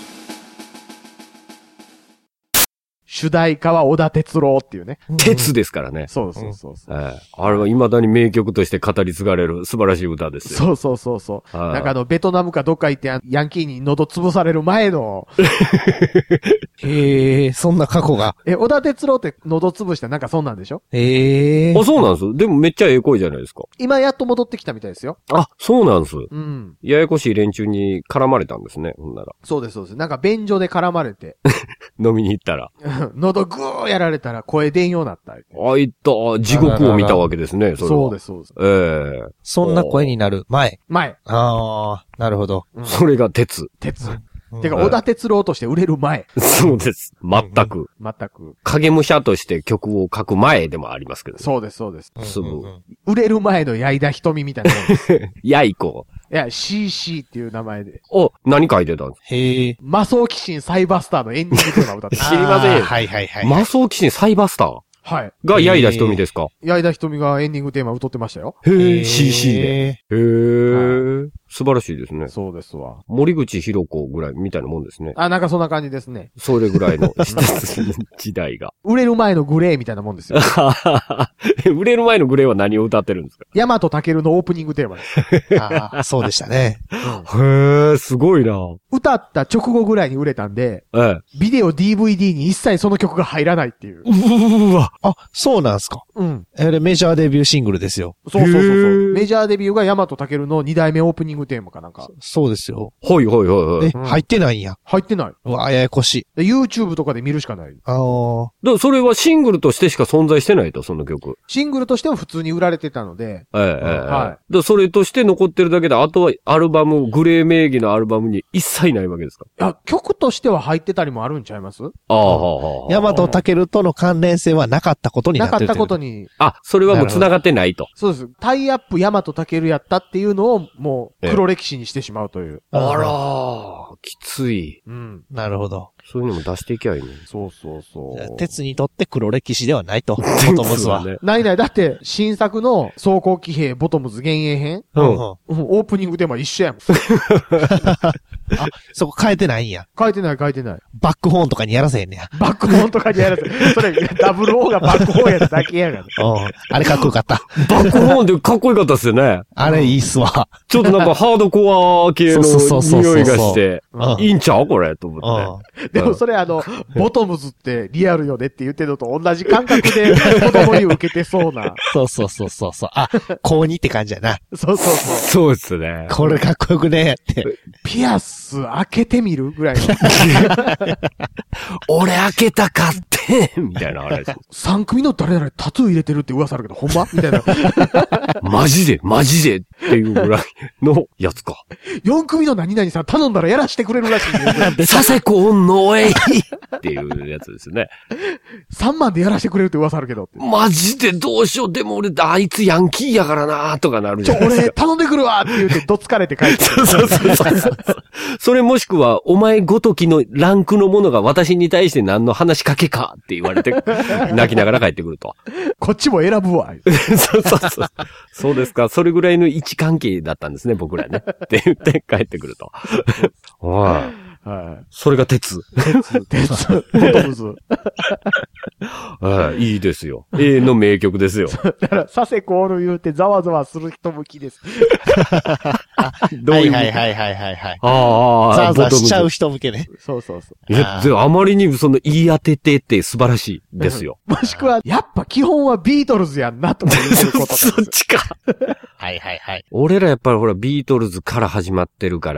主題歌は小田哲郎っていうね。 鉄ですからね。 そうそうそうそう、うんえー。あれは未だに名曲として語り継がれる素晴らしい歌ですよ。 そうそうそうそう。なんかあの、ベトナムかどっか行ってヤンキーに喉潰される前の。 へえ、そんな過去が。 え、小田哲郎って喉潰したなんかそんなんでしょ？ へえ。 あ、そうなんです。でもめっちゃええ声じゃないですか。 今やっと戻ってきたみたいですよ。 あ、そうなんです。 うん。 ややこしい連中に絡まれたんですね、ほんなら。 そうですそうです。なんか便所で絡まれて。 飲みに行ったら。 喉ぐーやられたら声出んようになった。 あいった、地獄を見たわけですね、それは。 そうです、そうです。 ええー。 そんな声になる前。 前。 ああ、なるほど。 うん、それが鉄。 鉄。てか、小田哲郎として売れる前。 そうです。全く。 全く。 影武者として曲を書く前でもありますけど、ね。 そうです、そうです。 すぐ。 売れる前の矢井田瞳みたいなもんです。 やいこ。 いや、シーシー っていう名前で。 お、何書いてたんですか？ へえ。 魔装騎士サイバスターのエンディングテーマを歌って知りません。 はいはいはい。 魔装騎士サイバスターはい。 が、矢井田瞳ですか？ 矢井田瞳がエンディングテーマを歌ってましたよ。 へー。シーシー で。へー。素晴らしいですね。 そうですわ。 森口博子ぐらいみたいなもんですね。 あ、なんかそんな感じですね。 それぐらいの時代が。 売れる前のグレーみたいなもんですよ。 売れる前のグレーは何を歌ってるんですか？ ヤマトタケルのオープニングテーマです。 ああ、そうでしたね。 うん、へー、すごいな。 歌った直後ぐらいに売れたんで、 ええ、 ビデオ ディーブイディー に一切その曲が入らないっていう。 うわ。あ、そうなんすか。 うん。 あれメジャーデビューシングルですよ。 そうそうそうそう。メジャーデビューがヤマトタケルのにだいめオープニングテーマかなんか。 そうですよ。 ほいほいほいほい。 え、うん、入ってないんや。 入ってない。 うわ、ややこしい。YouTube とかで見るしかない。 ああ。 だそれはシングルとしてしか存在してないと、その曲。 シングルとしては普通に売られてたので。 ええ、はい。だそれとして残ってるだけで、あとはアルバム、グレー名義のアルバムに一切ないわけですか？ いや、曲としては入ってたりもあるんちゃいます？ああ、 ヤマトタケルとの関連性はなかったことになってる。 なかったことに。 あ、それはもう繋がってないと。 そうです。タイアップヤマトタケルやったっていうのをもう黒歴史にしてしまうという。 あらー、きつい。 うん。 なるほど。 そういうのも出していきゃいいね。 そうそうそう。 鉄にとって黒歴史ではないと。ボトムズは。 ないない。だって、新作の装甲騎兵ボトムズ幻影編。 うん。うん、 オープニングテーマ一緒やもん。 あ、そこ変えてないんや。 変えてない変えてない。 バックホーンとかにやらせへんねや。 バックホーンとかにやらせ。それ、ダブルオーがバックホーンやっただけやがる。 うん。あれかっこよかった。 バックホーンでかっこよかったっすよね。 あれいいっすわ。 ちょっとなんかハードコア系の匂いがして、いいんちゃうこれと思って。 でもそれあの、ボトムズってリアルよねって言ってるのと同じ感覚で子供に受けてそうな。 そうそうそうそうそう。あ、高にって感じやな。 そうそうそう。 そうですね。 これかっこよくねって。 ピアス開けてみるぐらいの。 俺開けたかってみたいなあれです。 さん組の誰々タトゥー入れてるって噂あるけど、ほんまみたいな。 マジでマジでっていうぐらいのやつか。 よん組の何々さん頼んだらやらしてくれるらしいんで。 佐世子のえいっていうやつですね。 さんまんでやらしてくれるって噂あるけど。 マジでどうしよう。でも俺、あいつヤンキーやからなとかなるじゃないですか。 ちょ、俺頼んでくるわって言うてどつかれて帰ってくる。 そうそうそうそう。それもしくは、お前ごときのランクのものが私に対して何の話しかけかって言われて、泣きながら帰ってくると。こっちも選ぶわ。 そうそうそう。そうですか。それぐらいの位置関係だったんですね、僕らね。って言って帰ってくると。はい。はい。それが鉄。 鉄、鉄、ボトムズ。 はい。いいですよ。永遠の名曲ですよ。 だから、佐世子おる言うてざわざわする人向きです。 どういうはいはいはいはいはい。 ああ、 ざわざわしちゃう人向けね。 そうそうそう。 いや、であまりにその言い当ててって素晴らしいですよ。 もしくは、やっぱ基本はビートルズやんなとかいうことそっちか。 はいはいはい。 俺らやっぱりほらビートルズから始まってるから、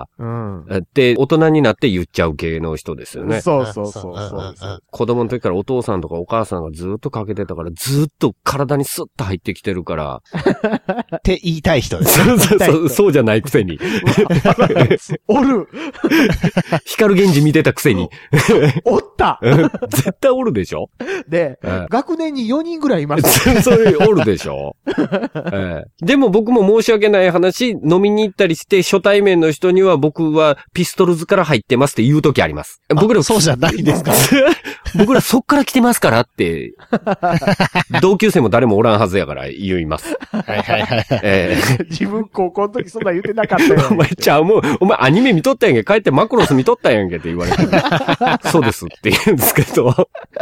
うん。 で、大人になって言っちゃう系の人ですよね。 そうそうそうそうそう。 子供の時からお父さんとかお母さんがずっとかけてたから、ずっと体にスッと入ってきてるから。 って言いたい人です。 そうそうそう、そうじゃないくせに。 おる光源氏見てたくせに。 おった絶対おるでしょで、うん、学年によにんぐらいいます。 それおるでしょ、ええ、でも僕も申し訳ない話、飲みに行ったりして初対面の人には僕はピストルズから入ってますって言うときあります。僕らそうじゃないですか僕らそっから来てますからって、同級生も誰もおらんはずやから言います。 はいはいはい。 えー、自分高校の時そんな言ってなかったよ。 お前ちゃう、もう、お前アニメ見とったやんけ、帰ってマクロス見とったやんけって言われて。そうですって言うんですけど。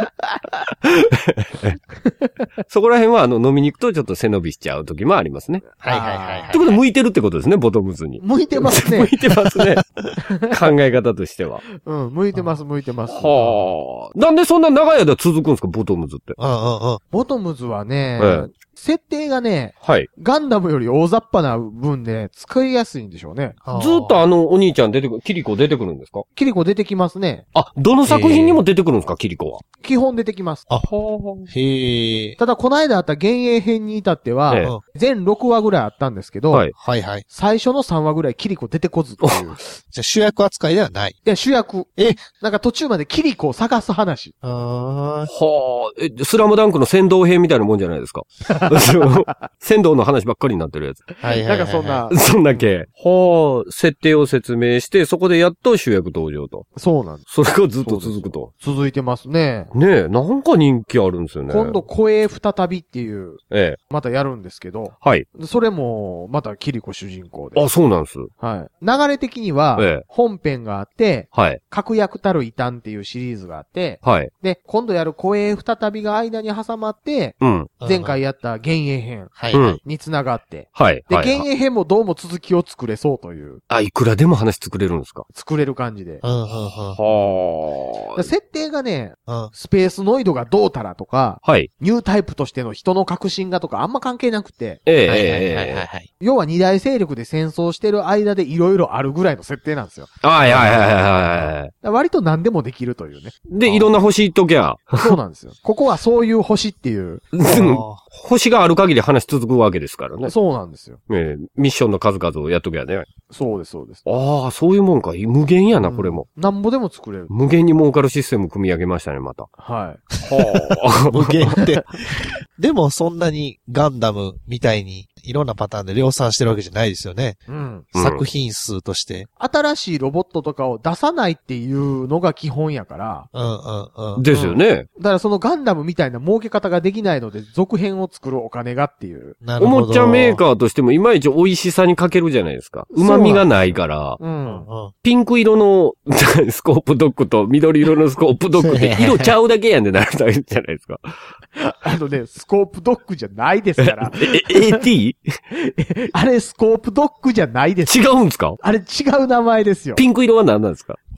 そこら辺はあの飲みに行くとちょっと背伸びしちゃう時もありますね。 はいはいはい、はい。 ってことで向いてるってことですね、ボトムズに。 向いてますね。 向いてますね。考え方としては。 うん、向いてます向いてます。 はあ。なんでそんな長い間続くんですか、ボトムズって。 うんうんうん。 ボトムズはね、 ええ、 設定がね、 はい。 ガンダムより大雑把な分で使いやすいんでしょうね。 ずっとあのお兄ちゃん出てくる、キリコ出てくるんですか？ キリコ出てきますね。 あ、どの作品にも出てくるんですか、キリコは。 基本出てきます。 あ、へえ。 ただこの間あった幻影編に至っては、ええ、全ろくわぐらいあったんですけど、 はい。 はいはい。 最初のさんわぐらいキリコ出てこずっていう。 じゃあ主役扱いではない。 いや、主役。 え、 なんか途中までキリコを探す話。 あー。 はあ、え、スラムダンクの先導編みたいなもんじゃないですか。仙道の話ばっかりになってるやつ。 はいはいはいはい。なんかそんな。 そんだけ。はあ、設定を説明して、そこでやっと主役登場と。 そうなんです。 それがずっと続くと。 続いてますね。 ねえ、なんか人気あるんですよね。 今度、声再びっていう、 ええ。 またやるんですけど。 はい。 それも、またキリコ主人公で。 あ、そうなんです。 はい。流れ的には、ええ、本編があって、 はい。 確約たる異端っていうシリーズがあって、 はい。 で、今度やる声再びが間に挟まって、 うん。 前回やった幻影編。 はい。うん、 に繋がって。 はい。 で、幻影編もどうも続きを作れそうという。 あ、いくらでも話作れるんですか？ 作れる感じで。 うん、うん、うん。 はあ。 設定がね、 うん、 スペースノイドがどうたらとか、 はい。 ニュータイプとしての人の革新がとかあんま関係なくて。 ええはいはいはいはい。 要は二大勢力で戦争してる間でいろいろあるぐらいの設定なんですよ。 はいはいはいはいはい。 割と何でもできるというね。 で、いろんな星行っときゃ。 そうなんですよ。ここはそういう星っていう。 星がある限り話続くわけですからね。 そうなんですよ。 ええ、ミッションの数々をやっときゃね。 そうです、そうです。 ああ、そういうもんか。無限やな、うん、これも。 なんぼでも作れる。 無限に儲かるシステム組み上げましたね、また。 はい。 はあ。無限って。でもそんなにガンダムみたいにいろんなパターンで量産してるわけじゃないですよね。 うん。 作品数として。 新しいロボットとかを出さないっていうのが基本やから。 うんうんうん。 ですよね。 だからそのガンダムみたいな儲け方ができないので続編を作るお金がっていう。 なるほど。おもちゃメーカーとしてもいまいち美味しさに欠けるじゃないですか。旨味がないから。 うん。 ピンク色のスコープドッグと緑色のスコープドッグって色ちゃうだけやんでなるじゃないですか。 あのね、スコープドッグじゃないですから。 え、エーティー？ あれスコープドッグじゃないです。 違うんですか？ あれ違う名前ですよ。 ピンク色は何なんですか？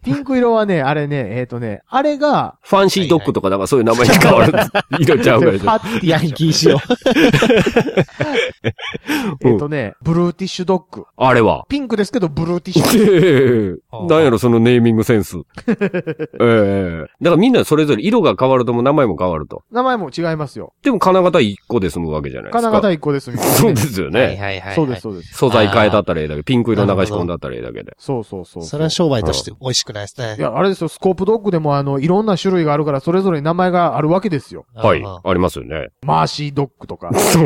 ピンク色はね、あれね、えっ、ー、とね、あれが、 ファンシードッグとかなんかそういう名前に変わる。色ちゃうぐらいで。 ヤンキー仕様。 えっとね、ブルーティッシュドッグ。 あれはピンクですけど、ブルーティッシュ。 なんやろ、そのネーミングセンス。ええー。だからみんなそれぞれ色が変わるとも名前も変わると。 名前も違いますよ。 でも金型一個で済むわけじゃないですか。 金型一個で済む、ね。 そうですよね。 はいはいはい。 そうです、そうです。 素材変えたったらええだけ。ピンク色流し込んだったらええだけで。 そうそうそう。 それは商売として美味しくないですね。 いや、あれですよ、スコープドッグでもあの、いろんな種類があるから、それぞれ名前があるわけですよ。 はい。ありますよね。 マーシードッグとか。 そう。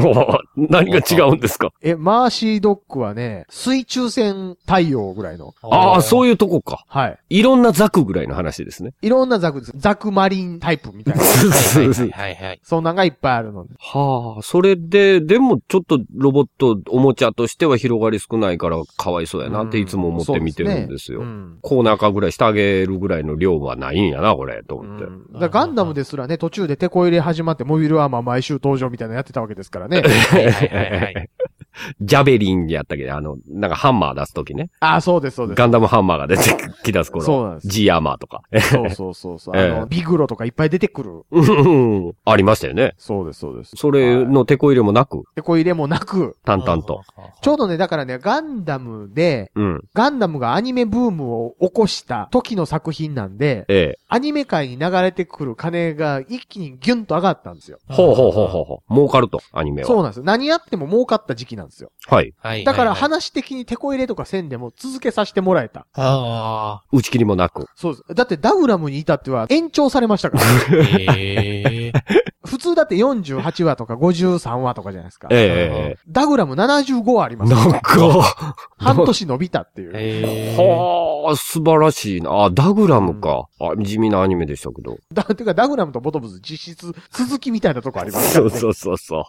何が違うんですか？ え、マーシードッグはね、水中線太陽ぐらいの。 ああ、そういうとこか。 はい。 いろんなザクぐらいの話ですね。 いろんなザクです。ザクマリンタイプみたいな。 はいはいはいはい。 そんなんがいっぱいあるので。 はあ、それで、でもちょっとロボット、おもちゃとしては広がり少ないからかわいそうやなっていつも思って見てるんですよ。うん、ね、コーナーかぐらいしてあげるぐらいの量はないんやな、これ、と思って。うん、 だガンダムですらね、途中でテコ入れ始まってモビルアーマー毎週登場みたいなのやってたわけですからね。 はいはいはいはい。 ジャベリンやったっけ、あの、なんかハンマー出すときね。 ああ、そうです、そうです。 ガンダムハンマーが出てき出す頃。 そうなんです。 G アーマーとか。 そうそうそうそう。あの、ビグロとかいっぱい出てくる。 ありましたよね。 そうです、そうです。 それのテコ入れもなく。 テコ入れもなく。 淡々と。 ちょうどね、だからね、ガンダムで、うん、ガンダムがアニメブームを起こした時の作品なんで、ええ、アニメ界に流れてくる金が一気にギュンと上がったんですよ。 ほうほうほうほうほう。儲かると、アニメは。 そうなんですよ。何やっても儲かった時期なんですよ。 はい。 だから話的にテコ入れとかせんでも続けさせてもらえた。 ああ。打ち切りもなく。 そうです。だってダグラムに至っては延長されましたから。へー普通だってよんじゅうはちわとかごじゅうさんわとかじゃないですか。ええー。ダグラムななじゅうごわあります。 なんか、 半年伸びたっていう。 へーはあ、素晴らしいな。あ、ダグラムか。うん、あ、地味なアニメでしたけど。 だ、てかダグラムとボトムズ実質続きみたいなとこありますからね。 そうそうそうそう、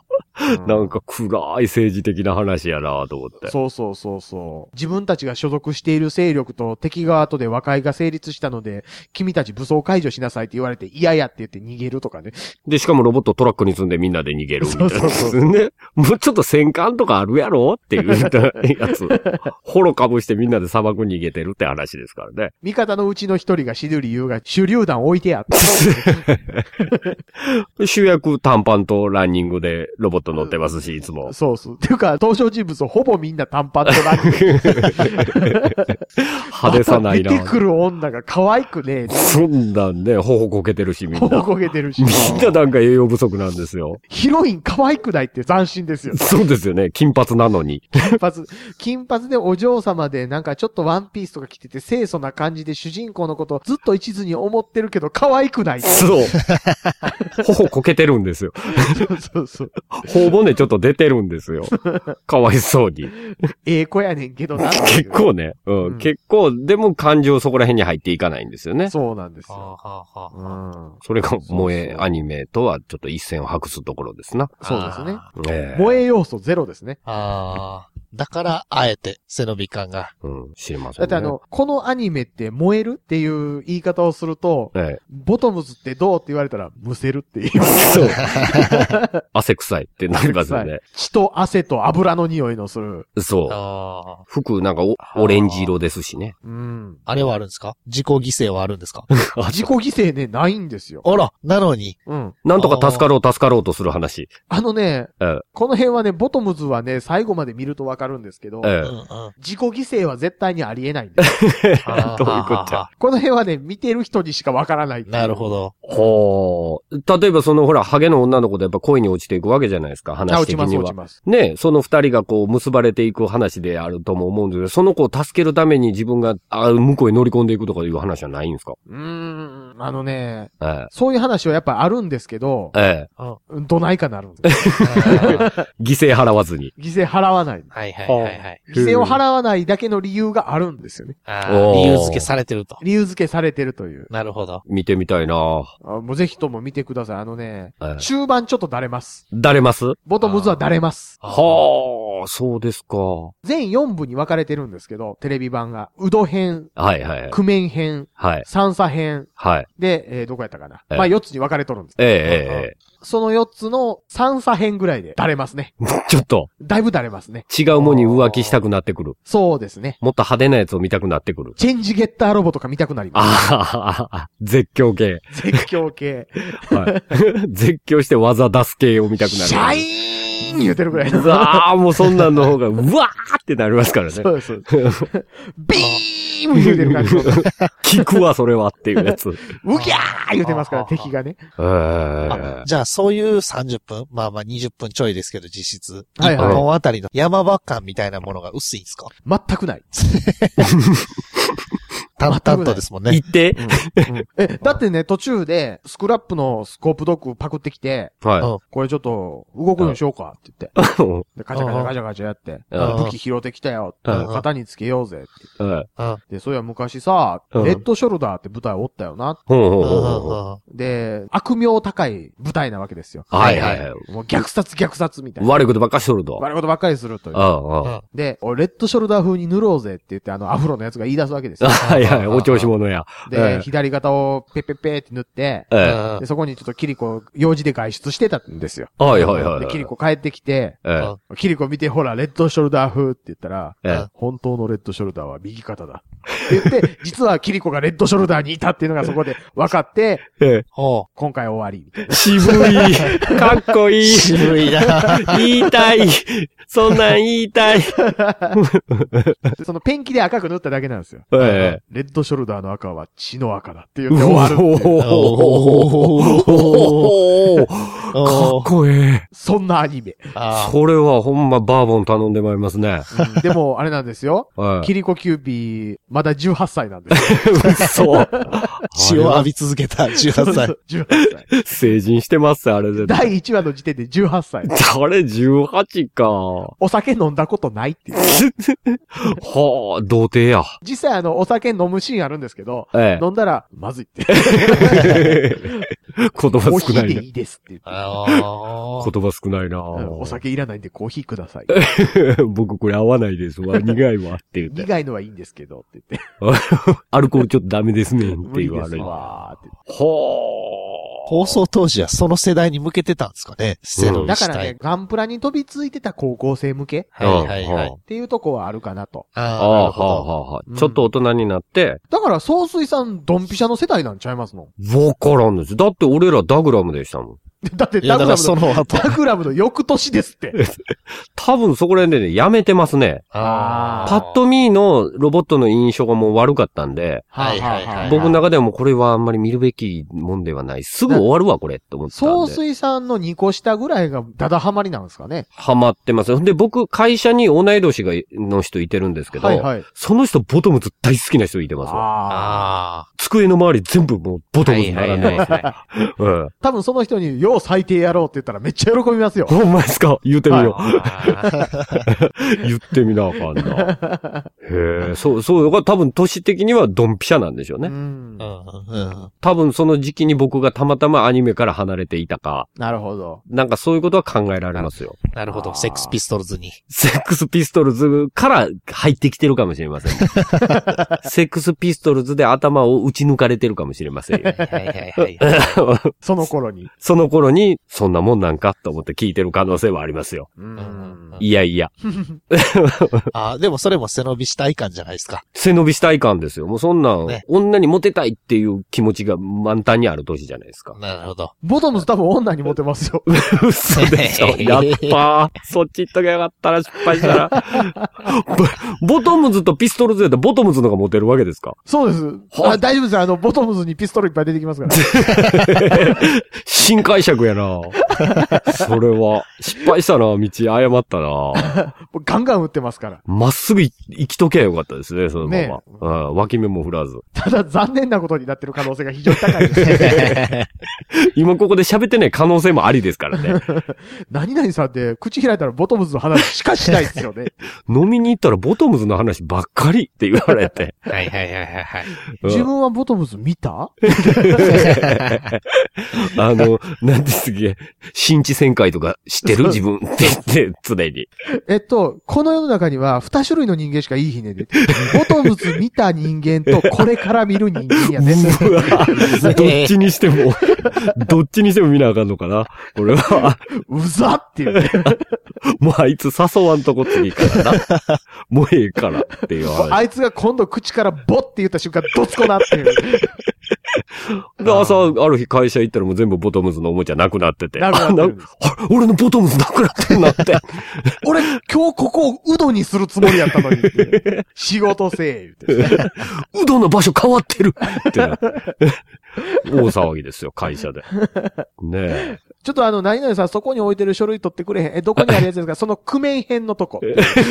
うん。なんか暗い政治的な話やなと思って。 そうそうそうそう。自分たちが所属している勢力と敵側とで和解が成立したので、君たち武装解除しなさいって言われて嫌やって言って逃げるとかね。 で、しかもロボットトラックに積んでみんなで逃げるみたいな。そうそうそう。ね。もうちょっと戦艦とかあるやろっていうやつ。ホロかぶしてみんなで砂漠に逃げてるって話ですからね。 味方のうちの一人が死ぬ理由が手榴弾置いてあった。 主役短パンとランニングでロボット乗ってますし、いつも。 そうそう。っていうか、登場人物ほぼみんな短パンとランニング。 派手さないな。 出てくる女が可愛くねえ。 そんなんね、頬こけてるしみんな。 頬こけてるし。 みんななんか栄養不足なんですよ。 ヒロイン可愛くないって斬新ですよ、ね。 そうですよね。金髪なのに。 金髪。金髪でお嬢様でなんかちょっとワンピースとか着てて清楚な感じで主人公のことずっと一途に思ってるけど可愛くない。 そう。頬こけてるんですよ。 そうそうそう。 頬骨ちょっと出てるんですよ。かわいそうに。 ええ子やねんけどな。 結構ね、うん。うん。結構、でも感情そこら辺に入っていかないんですよね。 そうなんですよ。はあはあはあ、うん。それが萌えアニメとはちょっと一線を画すところですな。 そうですね。えー、萌え要素ゼロですね。 ああ。だから、あえて、背伸び感が。 うん、知りませんね。 だってあの、このアニメって燃えるっていう言い方をすると、ええ、ボトムズってどうって言われたら、むせるって言います。そう。 汗臭いってなりますよね。 血と汗と油の匂いのする。 そう。あ服なんかオレンジ色ですしね。 うん。あれはあるんですか？自己犠牲はあるんですか？ 自己犠牲ね、ないんですよ。 あら、なのに。 うん。 なんとか助かろう助かろうとする話。 あのね、ええ、この辺はね、ボトムズはね、最後まで見るとわかるんですけど、ええ、自己犠牲は絶対にありえないんです。どういうこと？ この辺はね、見てる人にしかわからない。 なるほど。 ほー。例えばそのほら、ハゲの女の子でやっぱ恋に落ちていくわけじゃないですか、話的には。落ちます、落ちます。ね、その二人がこう結ばれていく話であるとも思うんですけど、その子を助けるために自分が、あ、向こうへ乗り込んでいくとかいう話はないんですか？ うーん、あのね、ええ、そういう話はやっぱあるんですけど、ええ、どないかなるんです。 犠牲払わずに。 犠牲払わない。 はいはいはいはい。 犠牲を払わないだけの理由があるんですよね。 あ理由付けされてると。 理由付けされてるという。 なるほど。 見てみたいなあもうぜひとも見てください。あのね、ええ、終盤ちょっとだれます。 だれます？ ボトムズはだれます。 ははあ、そうですか。 全よんぶに分かれてるんですけど、テレビ版が。うど編。 はいはい。 く面編。 はい。 三叉編。 はい。 で、えー、どこやったかな。まあよっつに分かれとるんです。 ええええ。 そのよっつの三叉編ぐらいで、だれますね。 ちょっと。 だいぶだれますね。 違うものに浮気したくなってくる。 そうですね。 もっと派手なやつを見たくなってくる。 チェンジゲッターロボとか見たくなります。 ああ、絶叫系。 絶叫系。 はい。絶叫して技出す系を見たくなる。 シャイーン言うてるぐらいの。 ああ、もうそんなんの方が、うわーってなりますからね。 そうそう。ビーム言うてる感じの。 聞くわ、それはっていうやつ。うぎゃー言うてますから、敵がね。 えー、 じゃあ、そういうさんじゅっぷん、まあまあにじゅっぷんちょいですけど、実質。 はいはい。 いっぽんあたりの山場感みたいなものが薄いんですか？ 全くない。 淡々とですもんね。 言って、 うんうん。え、だってね、途中で、スクラップのスコープドッグパクってきて、 はい。 これちょっと、動くようにしようかって言って。で、ガチャガチャガチャガチャやって、武器拾ってきたよ。型につけようぜって言って。で、そういや昔さ、レッドショルダーって舞台おったよな。で、悪名高い舞台なわけですよ。 はいはい。 もう虐殺虐殺みたいな。 悪いことばっかりすると。 悪いことばっかりするという。で、レッドショルダー風に塗ろうぜって言って、あの、アフロのやつが言い出すわけですよ。 はいはい、お調子者や。 で、左肩をペッペッペーって塗って、で、そこにちょっとキリコ、用事で外出してたんですよ。 はいはいはい。 で、キリコ帰ってきて、キリコ見て、ほら、レッドショルダー風って言ったら、本当のレッドショルダーは右肩だ。って言って、実はキリコがレッドショルダーにいたっていうのがそこで分かって、今回終わり。 渋い。かっこいい。 渋いな。 言いたい。そんなん言いたい。 そのペンキで赤く塗っただけなんですよ。 レッドショルダーの赤は血の赤だって言って終わるって。 かっこええ。 そんなアニメ。 それはほんまバーボン頼んでまいりますね。 でも、あれなんですよ。キリコキューピー、まだじゅうはっさいなんですよ。そう。 血を浴び続けたじゅうはっさい。 じゅうはっさい。 成人してますあれで。 だいいちわの時点でじゅうはっさい。 あれじゅうはちか。 お酒飲んだことないっていう。 はあ、童貞や。 実際あの、お酒飲むシーンあるんですけど、ええ、飲んだら、まずいって。 言葉少ないな。コーヒーでいいですって言って。 言葉少ないな。 お酒いらないんでコーヒーください。 僕これ合わないですわ。苦いわって言って。 苦いのはいいんですけどって言って。 アルコールちょっとダメですねって言われる。 無理ですわーって。 はあ。 放送当時はその世代に向けてたんですかね、 セロリしたい。だからね、ガンプラに飛びついてた高校生向け。 はいはいはい。 っていうとこはあるかなと。 ああ、はあはあ。ちょっと大人になって。 だから、総帥さん、ドンピシャの世代なんちゃいますの？ わからんです。だって俺らダグラムでしたもん。 だってダグラムの、ダグラムの翌年ですって。 多分そこら辺でね、やめてますね。あパッと見のロボットの印象がもう悪かったんで、 はいはいはい。 僕の中ではもうこれはあんまり見るべきもんではない。すぐ終わるわ、これって思ってたんで。 総帥さんのにこ下ぐらいがダダハマりなんですかね。 ハマってます。で、僕、会社に同い年が、の人いてるんですけど、はいはい、その人ボトムズ大好きな人いてますわ。あ机の周り全部もうボトムズ並んでます。 多分その人に、よう最低やろうって言ったらめっちゃ喜びますよ。 ほんまですか？言ってみよう。はい、言ってみなあかんな。へえ、そう、そう、多分年的にはドンピシャなんでしょうね。うん、多分その時期に僕がたまたまアニメから離れていたか。 なるほど。 なんかそういうことは考えられますよ。 なるほど。セックスピストルズに。 セックスピストルズから入ってきてるかもしれません。セックスピストルズで頭を打ち抜かれてるかもしれませんよ。はいはいはいはい。 その頃に。 その頃に、そんなもんなんかと思って聞いてる可能性はありますよ。うん、いやいや。 あでもそれも背伸びしたい感じゃないですか。 背伸びしたい感ですよ。もうそんなん、ね、女にモテたいっていう気持ちが満タンにある年じゃないですか。 なるほど。 ボトムズ多分女にモテますよ。 嘘でしょ。やったー。そっち行っときゃよかったら失敗したら。ボトムズとピストルズやったらボトムズのがモテるわけですか？ そうです。あ大丈夫ですよ。あの、ボトムズにピストルいっぱい出てきますから。 新解釈やな。それは、失敗したな、道誤ったな。 ガンガン打ってますから。 まっすぐ生きとけばよかったですね、そのまま。ね、うん、脇目も振らず。 ただ残念なことになってる可能性が非常に高いですね。 今ここで喋ってない可能性もありですからね。 何々さんって口開いたらボトムズの話しかしないですよね。 飲みに行ったらボトムズの話ばっかりって言われて。 はいはいはいはいはい。 自分はボトムズ見たあの、なんですげえ、新地旋回とか知ってる自分って言って、常に。 えっと、この世の中には二種類の人間しかいいひねで。ボトムズ見た人間とこれから見る人間やね。 うわどっちにしても、どっちにしても見なあかんのかなこれは。 うざっていうね。 もうあいつ誘わんとこ次からな。もうええからっていう話。 あいつが今度口からボって言った瞬間、どつこなっていう。 で、朝、ある日会社行ったらもう全部ボトムズのおもちゃなくなってて。 なくなってるんです。 あ、俺のボトムズなくなってんなって。 俺、今日ここをウドにするつもりやったのにって。仕事せえ、言って。 うどんの場所変わってるってな。大騒ぎですよ、会社で。ねえ。 ちょっとあの、何々さんそこに置いてる書類取ってくれへん。え、どこにあるやつですかその区面編のとこ。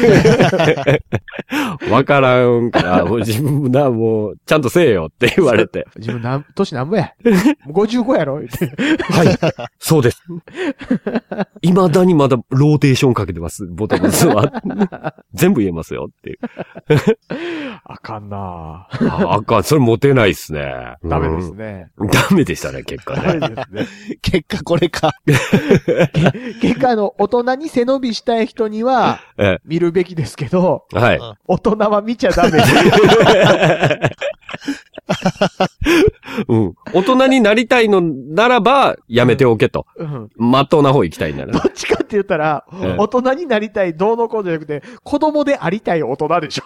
わからんから、もう自分な、もう、ちゃんとせえよって言われて。 自分なん、年なんぼや。ごじゅうごやろ言って。 はい。そうです。未だにまだローテーションかけてます、ボトムズは。全部言えますよっていう。 あかんなぁ。あ、あかん。それモテないっすね。 ダメですね。 うん、ダメでしたね、結果ね。 ダメですね。 結果これか。 結果あの、大人に背伸びしたい人には、見るべきですけど、 はい。 大人は見ちゃダメ。 うん。大人になりたいのならば、やめておけと。うん。まっとうな方行きたいんだな。 どっちかって言ったら、うん、大人になりたいどうのこうじゃなくて、子供でありたい大人でしょ。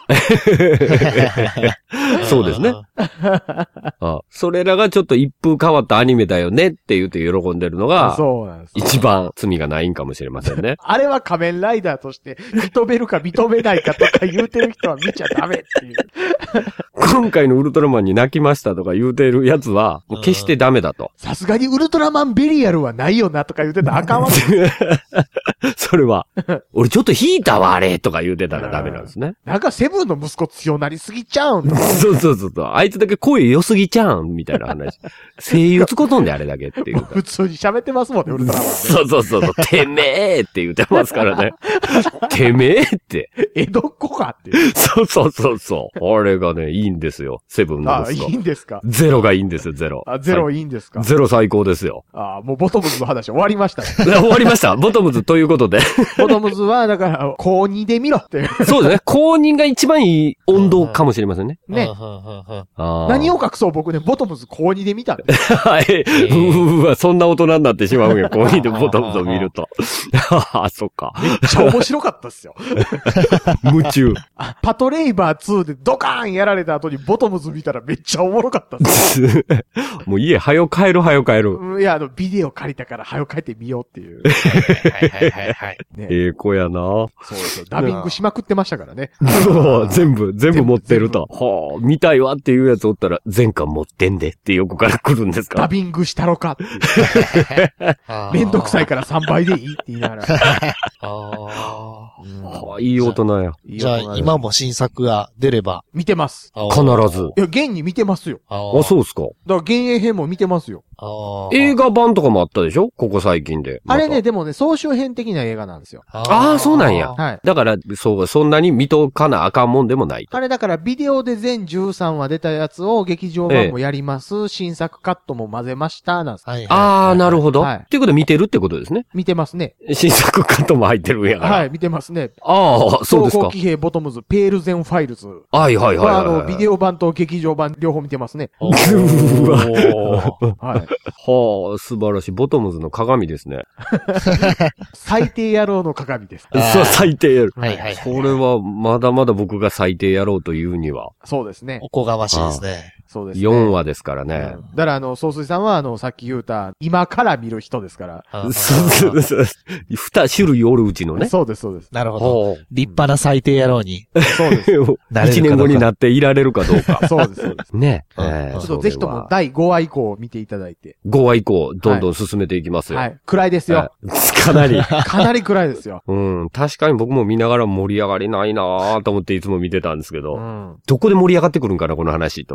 そうですね。あそれらがちょっと一風変わったアニメだよねって言って喜んでるのが、 そうなんです。 一番罪がないんかもしれませんね。 あれは仮面ライダーとして認めるか認めないかとか言うてる人は見ちゃダメっていう。 今回のウルトラマンに泣きましたとか言うてるやつは、もう決してダメだと。 さすがにウルトラマンベリアルはないよなとか言うてたらあかんわ。 それは、俺ちょっと引いたわあれとか言うてたらダメなんですね。 なんかセブンの息子強なりすぎちゃうんそうそうそうそう。あいつだけ声良すぎちゃうんみたいな話。声優つことんであれだけっていう。 普通に喋ってますもんね、ウルトラマン、ね。 そうそうそうそう。てめえって言ってますからね。てめえって。 江戸っ子かって。 そうそうそうそう。あれがね、いいんですよ。セブンの息子。 あ、いいんですか。 ゼロがいいんですよ、ゼロ。 あ、ゼロいいんですか。 ゼロ最高ですよ。 あ、もうボトムズの話終わりましたね。 終わりました。ボトムズということで。 ボトムズは、だから、高にで見ろって。 そうですね。高にが一番いい温度かもしれませんね。 ね。何を隠そう僕ね、ボトムズ高にで見たんで。 はい。うわ、そんな大人になってしまうんや、高にでボトムズを見ると。ああ、そっか。 めっちゃ面白かったっすよ。 夢中。 パトレイバーツーでドカーンやられた後にボトムズ見たらめっちゃおもろかったっす。 もう家、はよ帰る、はよ帰る。 いや、あの、ビデオ借りたからはよ帰ってみようっていう。 はいはいはいはい。 ね、ええ子やな。 そうそう。ダビングしまくってましたからね。 そう、全部、全部持ってると。はあ、見たいわっていうやつおったら、全巻持ってんでって横から来るんですか。 ダビングしたろかっていう。めんどくさいからさんばいでいいって言いながら。 ああ、いい大人や。 じゃあ、今も新作が出れば。 見てます。 必ず。 いや、現に見てますよ。 あ、そうですか。だから、幻影編も見てますよ。 映画版とかもあったでしょここ最近で。 あれね、でもね、総集編的な映画なんですよ。 ああ、そうなんや。 はい。 だから、そう、そんなに見とかなあかんもんでもない。 あれだから、ビデオで全じゅうさんわ出たやつを劇場版もやります。ええ、新作カットも混ぜました、なんす。 はいはいはい、ああ、なるほど。はい。っていうことで見てるってことですね。 見てますね。 新作カットも入ってるんやから。 はい、見てますね。 ああ、そうですか。 東方騎兵ボトムズ、ペールゼンファイルズ。 はいはいはい、はい。 あの、ビデオ版と劇場版両方見てますね。 うわ。はい。 はあ、素晴らしい。ボトムズの鏡ですね。 最低野郎の鏡です。 そう、最低野郎。 はいはい。 これは、まだまだ僕が最低野郎というには。 そうですね。 おこがましいですね。 そうですね。 よんわですからね。 うん、だからあの、総帥さんはあの、さっき言うた、今から見る人ですから。 そうそうそう。二種類おるうちのね。 そうです、そうです。 なるほど。立派な最低野郎に。 そうです。 一年後になっていられるかどうか。 そうです、そうです。 ね。 ちょっとぜひともだいごわ以降を見ていただいて。 ごわ以降、どんどん進めていきますよ。 はい。暗いですよ。 かなり。 かなり暗いですよ。 うん。確かに僕も見ながら盛り上がりないなぁと思っていつも見てたんですけど。 うん。 どこで盛り上がってくるんかな、この話と思って。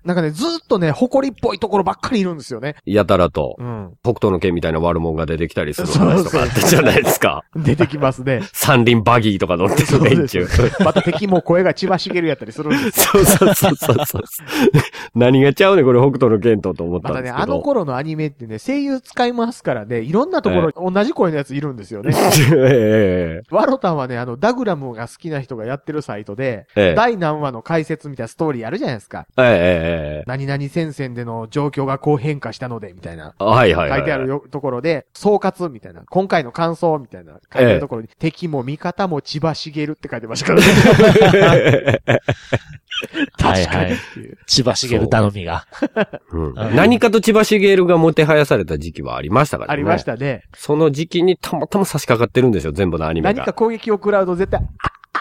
なんかね、ずーっとね、誇りっぽいところばっかりいるんですよね。 やたらと、うん、北斗の剣みたいな悪者が出てきたりする話とかあったじゃないですか。 出てきますね。 三輪バギーとか乗ってる連中。 また敵も声が千葉茂やったりするんですよ。そうそうそうそう。何がちゃうねこれ北斗の剣とと思ったんですけど。 またね、あの頃のアニメってね、声優使いますからね、いろんなところ同じ声のやついるんですよね。ええ、ワロタンはね、あの、ダグラムが好きな人がやってるサイトで、ええ、第何話の解説みたいなストーリーあるじゃないですか。ええ、何々戦線での状況がこう変化したので、みたいな。はいはいはい。書いてあるよところで、総括みたいな。今回の感想みたいな。書いてあるところに、ええ、敵も味方も千葉茂って書いてましたからね。 はいはい。千葉茂頼みが、 うん。何かと千葉茂がもてはやされた時期はありましたからね。 ありましたね。 その時期にたまたま差し掛かってるんですよ、全部のアニメが。 何か攻撃を食らうと絶対、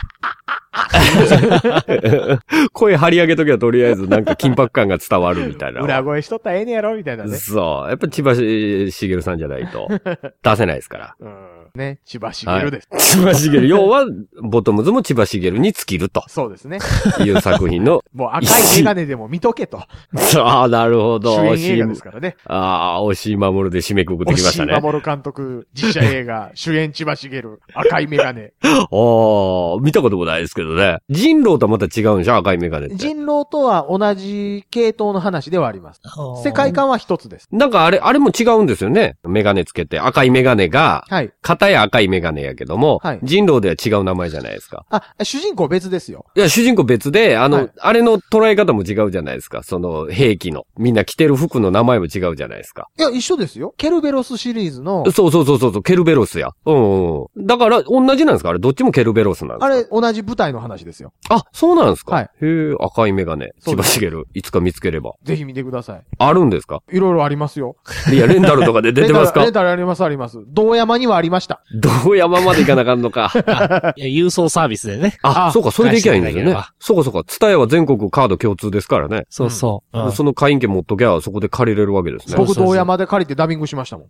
声張り上げときはとりあえずなんか緊迫感が伝わるみたいな。 裏声しとったらええねやろみたいなね。 そう。やっぱ千葉茂さんじゃないと出せないですから。 うん。ね。千葉茂です。 はい、千葉茂。要は、ボトムズも千葉茂に尽きると。 そうですね。 いう作品の。 もう赤いメガネでも見とけと。 ああ、なるほど。 主演映画ですからね。 ああ、押井守で締めくくってきましたね。 押井守監督、実写映画、主演千葉茂、赤いメガネ。 ああ、見たこともないですけどね。人狼とはまた違うんでしょ赤いメガネって。 人狼とは同じ系統の話ではあります。世界観は一つです。 なんかあれ、あれも違うんですよね。メガネつけて。赤いメガネが、はい。片や赤いメガネやけども、はい。人狼では違う名前じゃないですか。 あ、主人公別ですよ。 いや、主人公別で、あの、はい、あれの捉え方も違うじゃないですか。その、兵器の。みんな着てる服の名前も違うじゃないですか。 いや、一緒ですよ。ケルベロスシリーズの。 そうそうそうそう、ケルベロスや。うんうん。だから、同じなんですかあれ、どっちもケルベロスなんですかあれ、同じ舞台の話ですよ。 あ、そうなんですかはい。 へえ、赤いメガネ。千葉茂。いつか見つければ。 ぜひ見てください。 あるんですかいろいろありますよ。 いや、レンタルとかで出てますかレンタルありますあります。道山にはありました。 道山まで行かなあかんのか。 いや、郵送サービスでね。 あ、あそうか、それで行きゃいいんですよね。そうかそうか。ツタヤは全国カード共通ですからね。 そうそう。 うん、その会員券持っときゃ、そこで借りれるわけですね。 僕道山で借りてダビングしましたもん。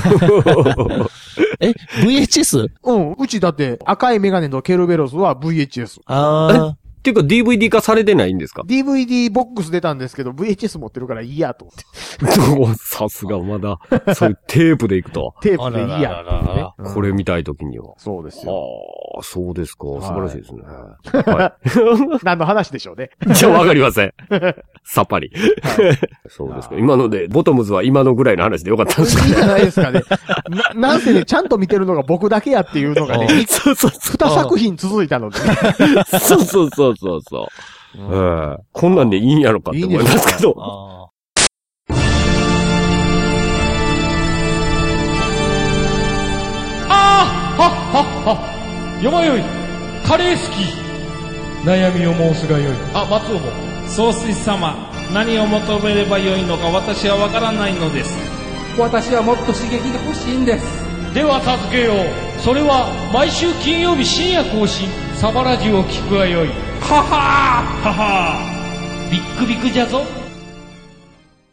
え ブイエイチエス? うん。うちだって赤いメガネのケルベロスは ブイエイチエス。 ああ。 っていうか ディーブイディー 化されてないんですかディーブイディー ボックス出たんですけど ブイエイチエス 持ってるからいいやと思って。さすがまだ、そういうテープでいくと。 テープでいいや、ねうん。これ見たいときには。 そうですよ。 ああ、そうですか。素晴らしいですね。 はい、何の話でしょうね。 じゃあわかりません。さっぱり。はい、そうですか。今ので、ボトムズは今のぐらいの話でよかったんですかいいじゃないですかね。な、なんせね、ちゃんと見てるのが僕だけやっていうのがね、 そうそうそう。 二作品続いたので。 そうそうそうそうそう。うん、こんなんでいいんやろかって思いますけど。ああはっはっはよまよいカレー好き悩みを申すがよい。あ、松尾も総帥様、何を求めればよいのか私はわからないのです。 私はもっと刺激が欲しいんです。 では助けよう。それは毎週金曜日深夜更新サバラジュを聞くがよい。ははーははービックビックじゃぞ。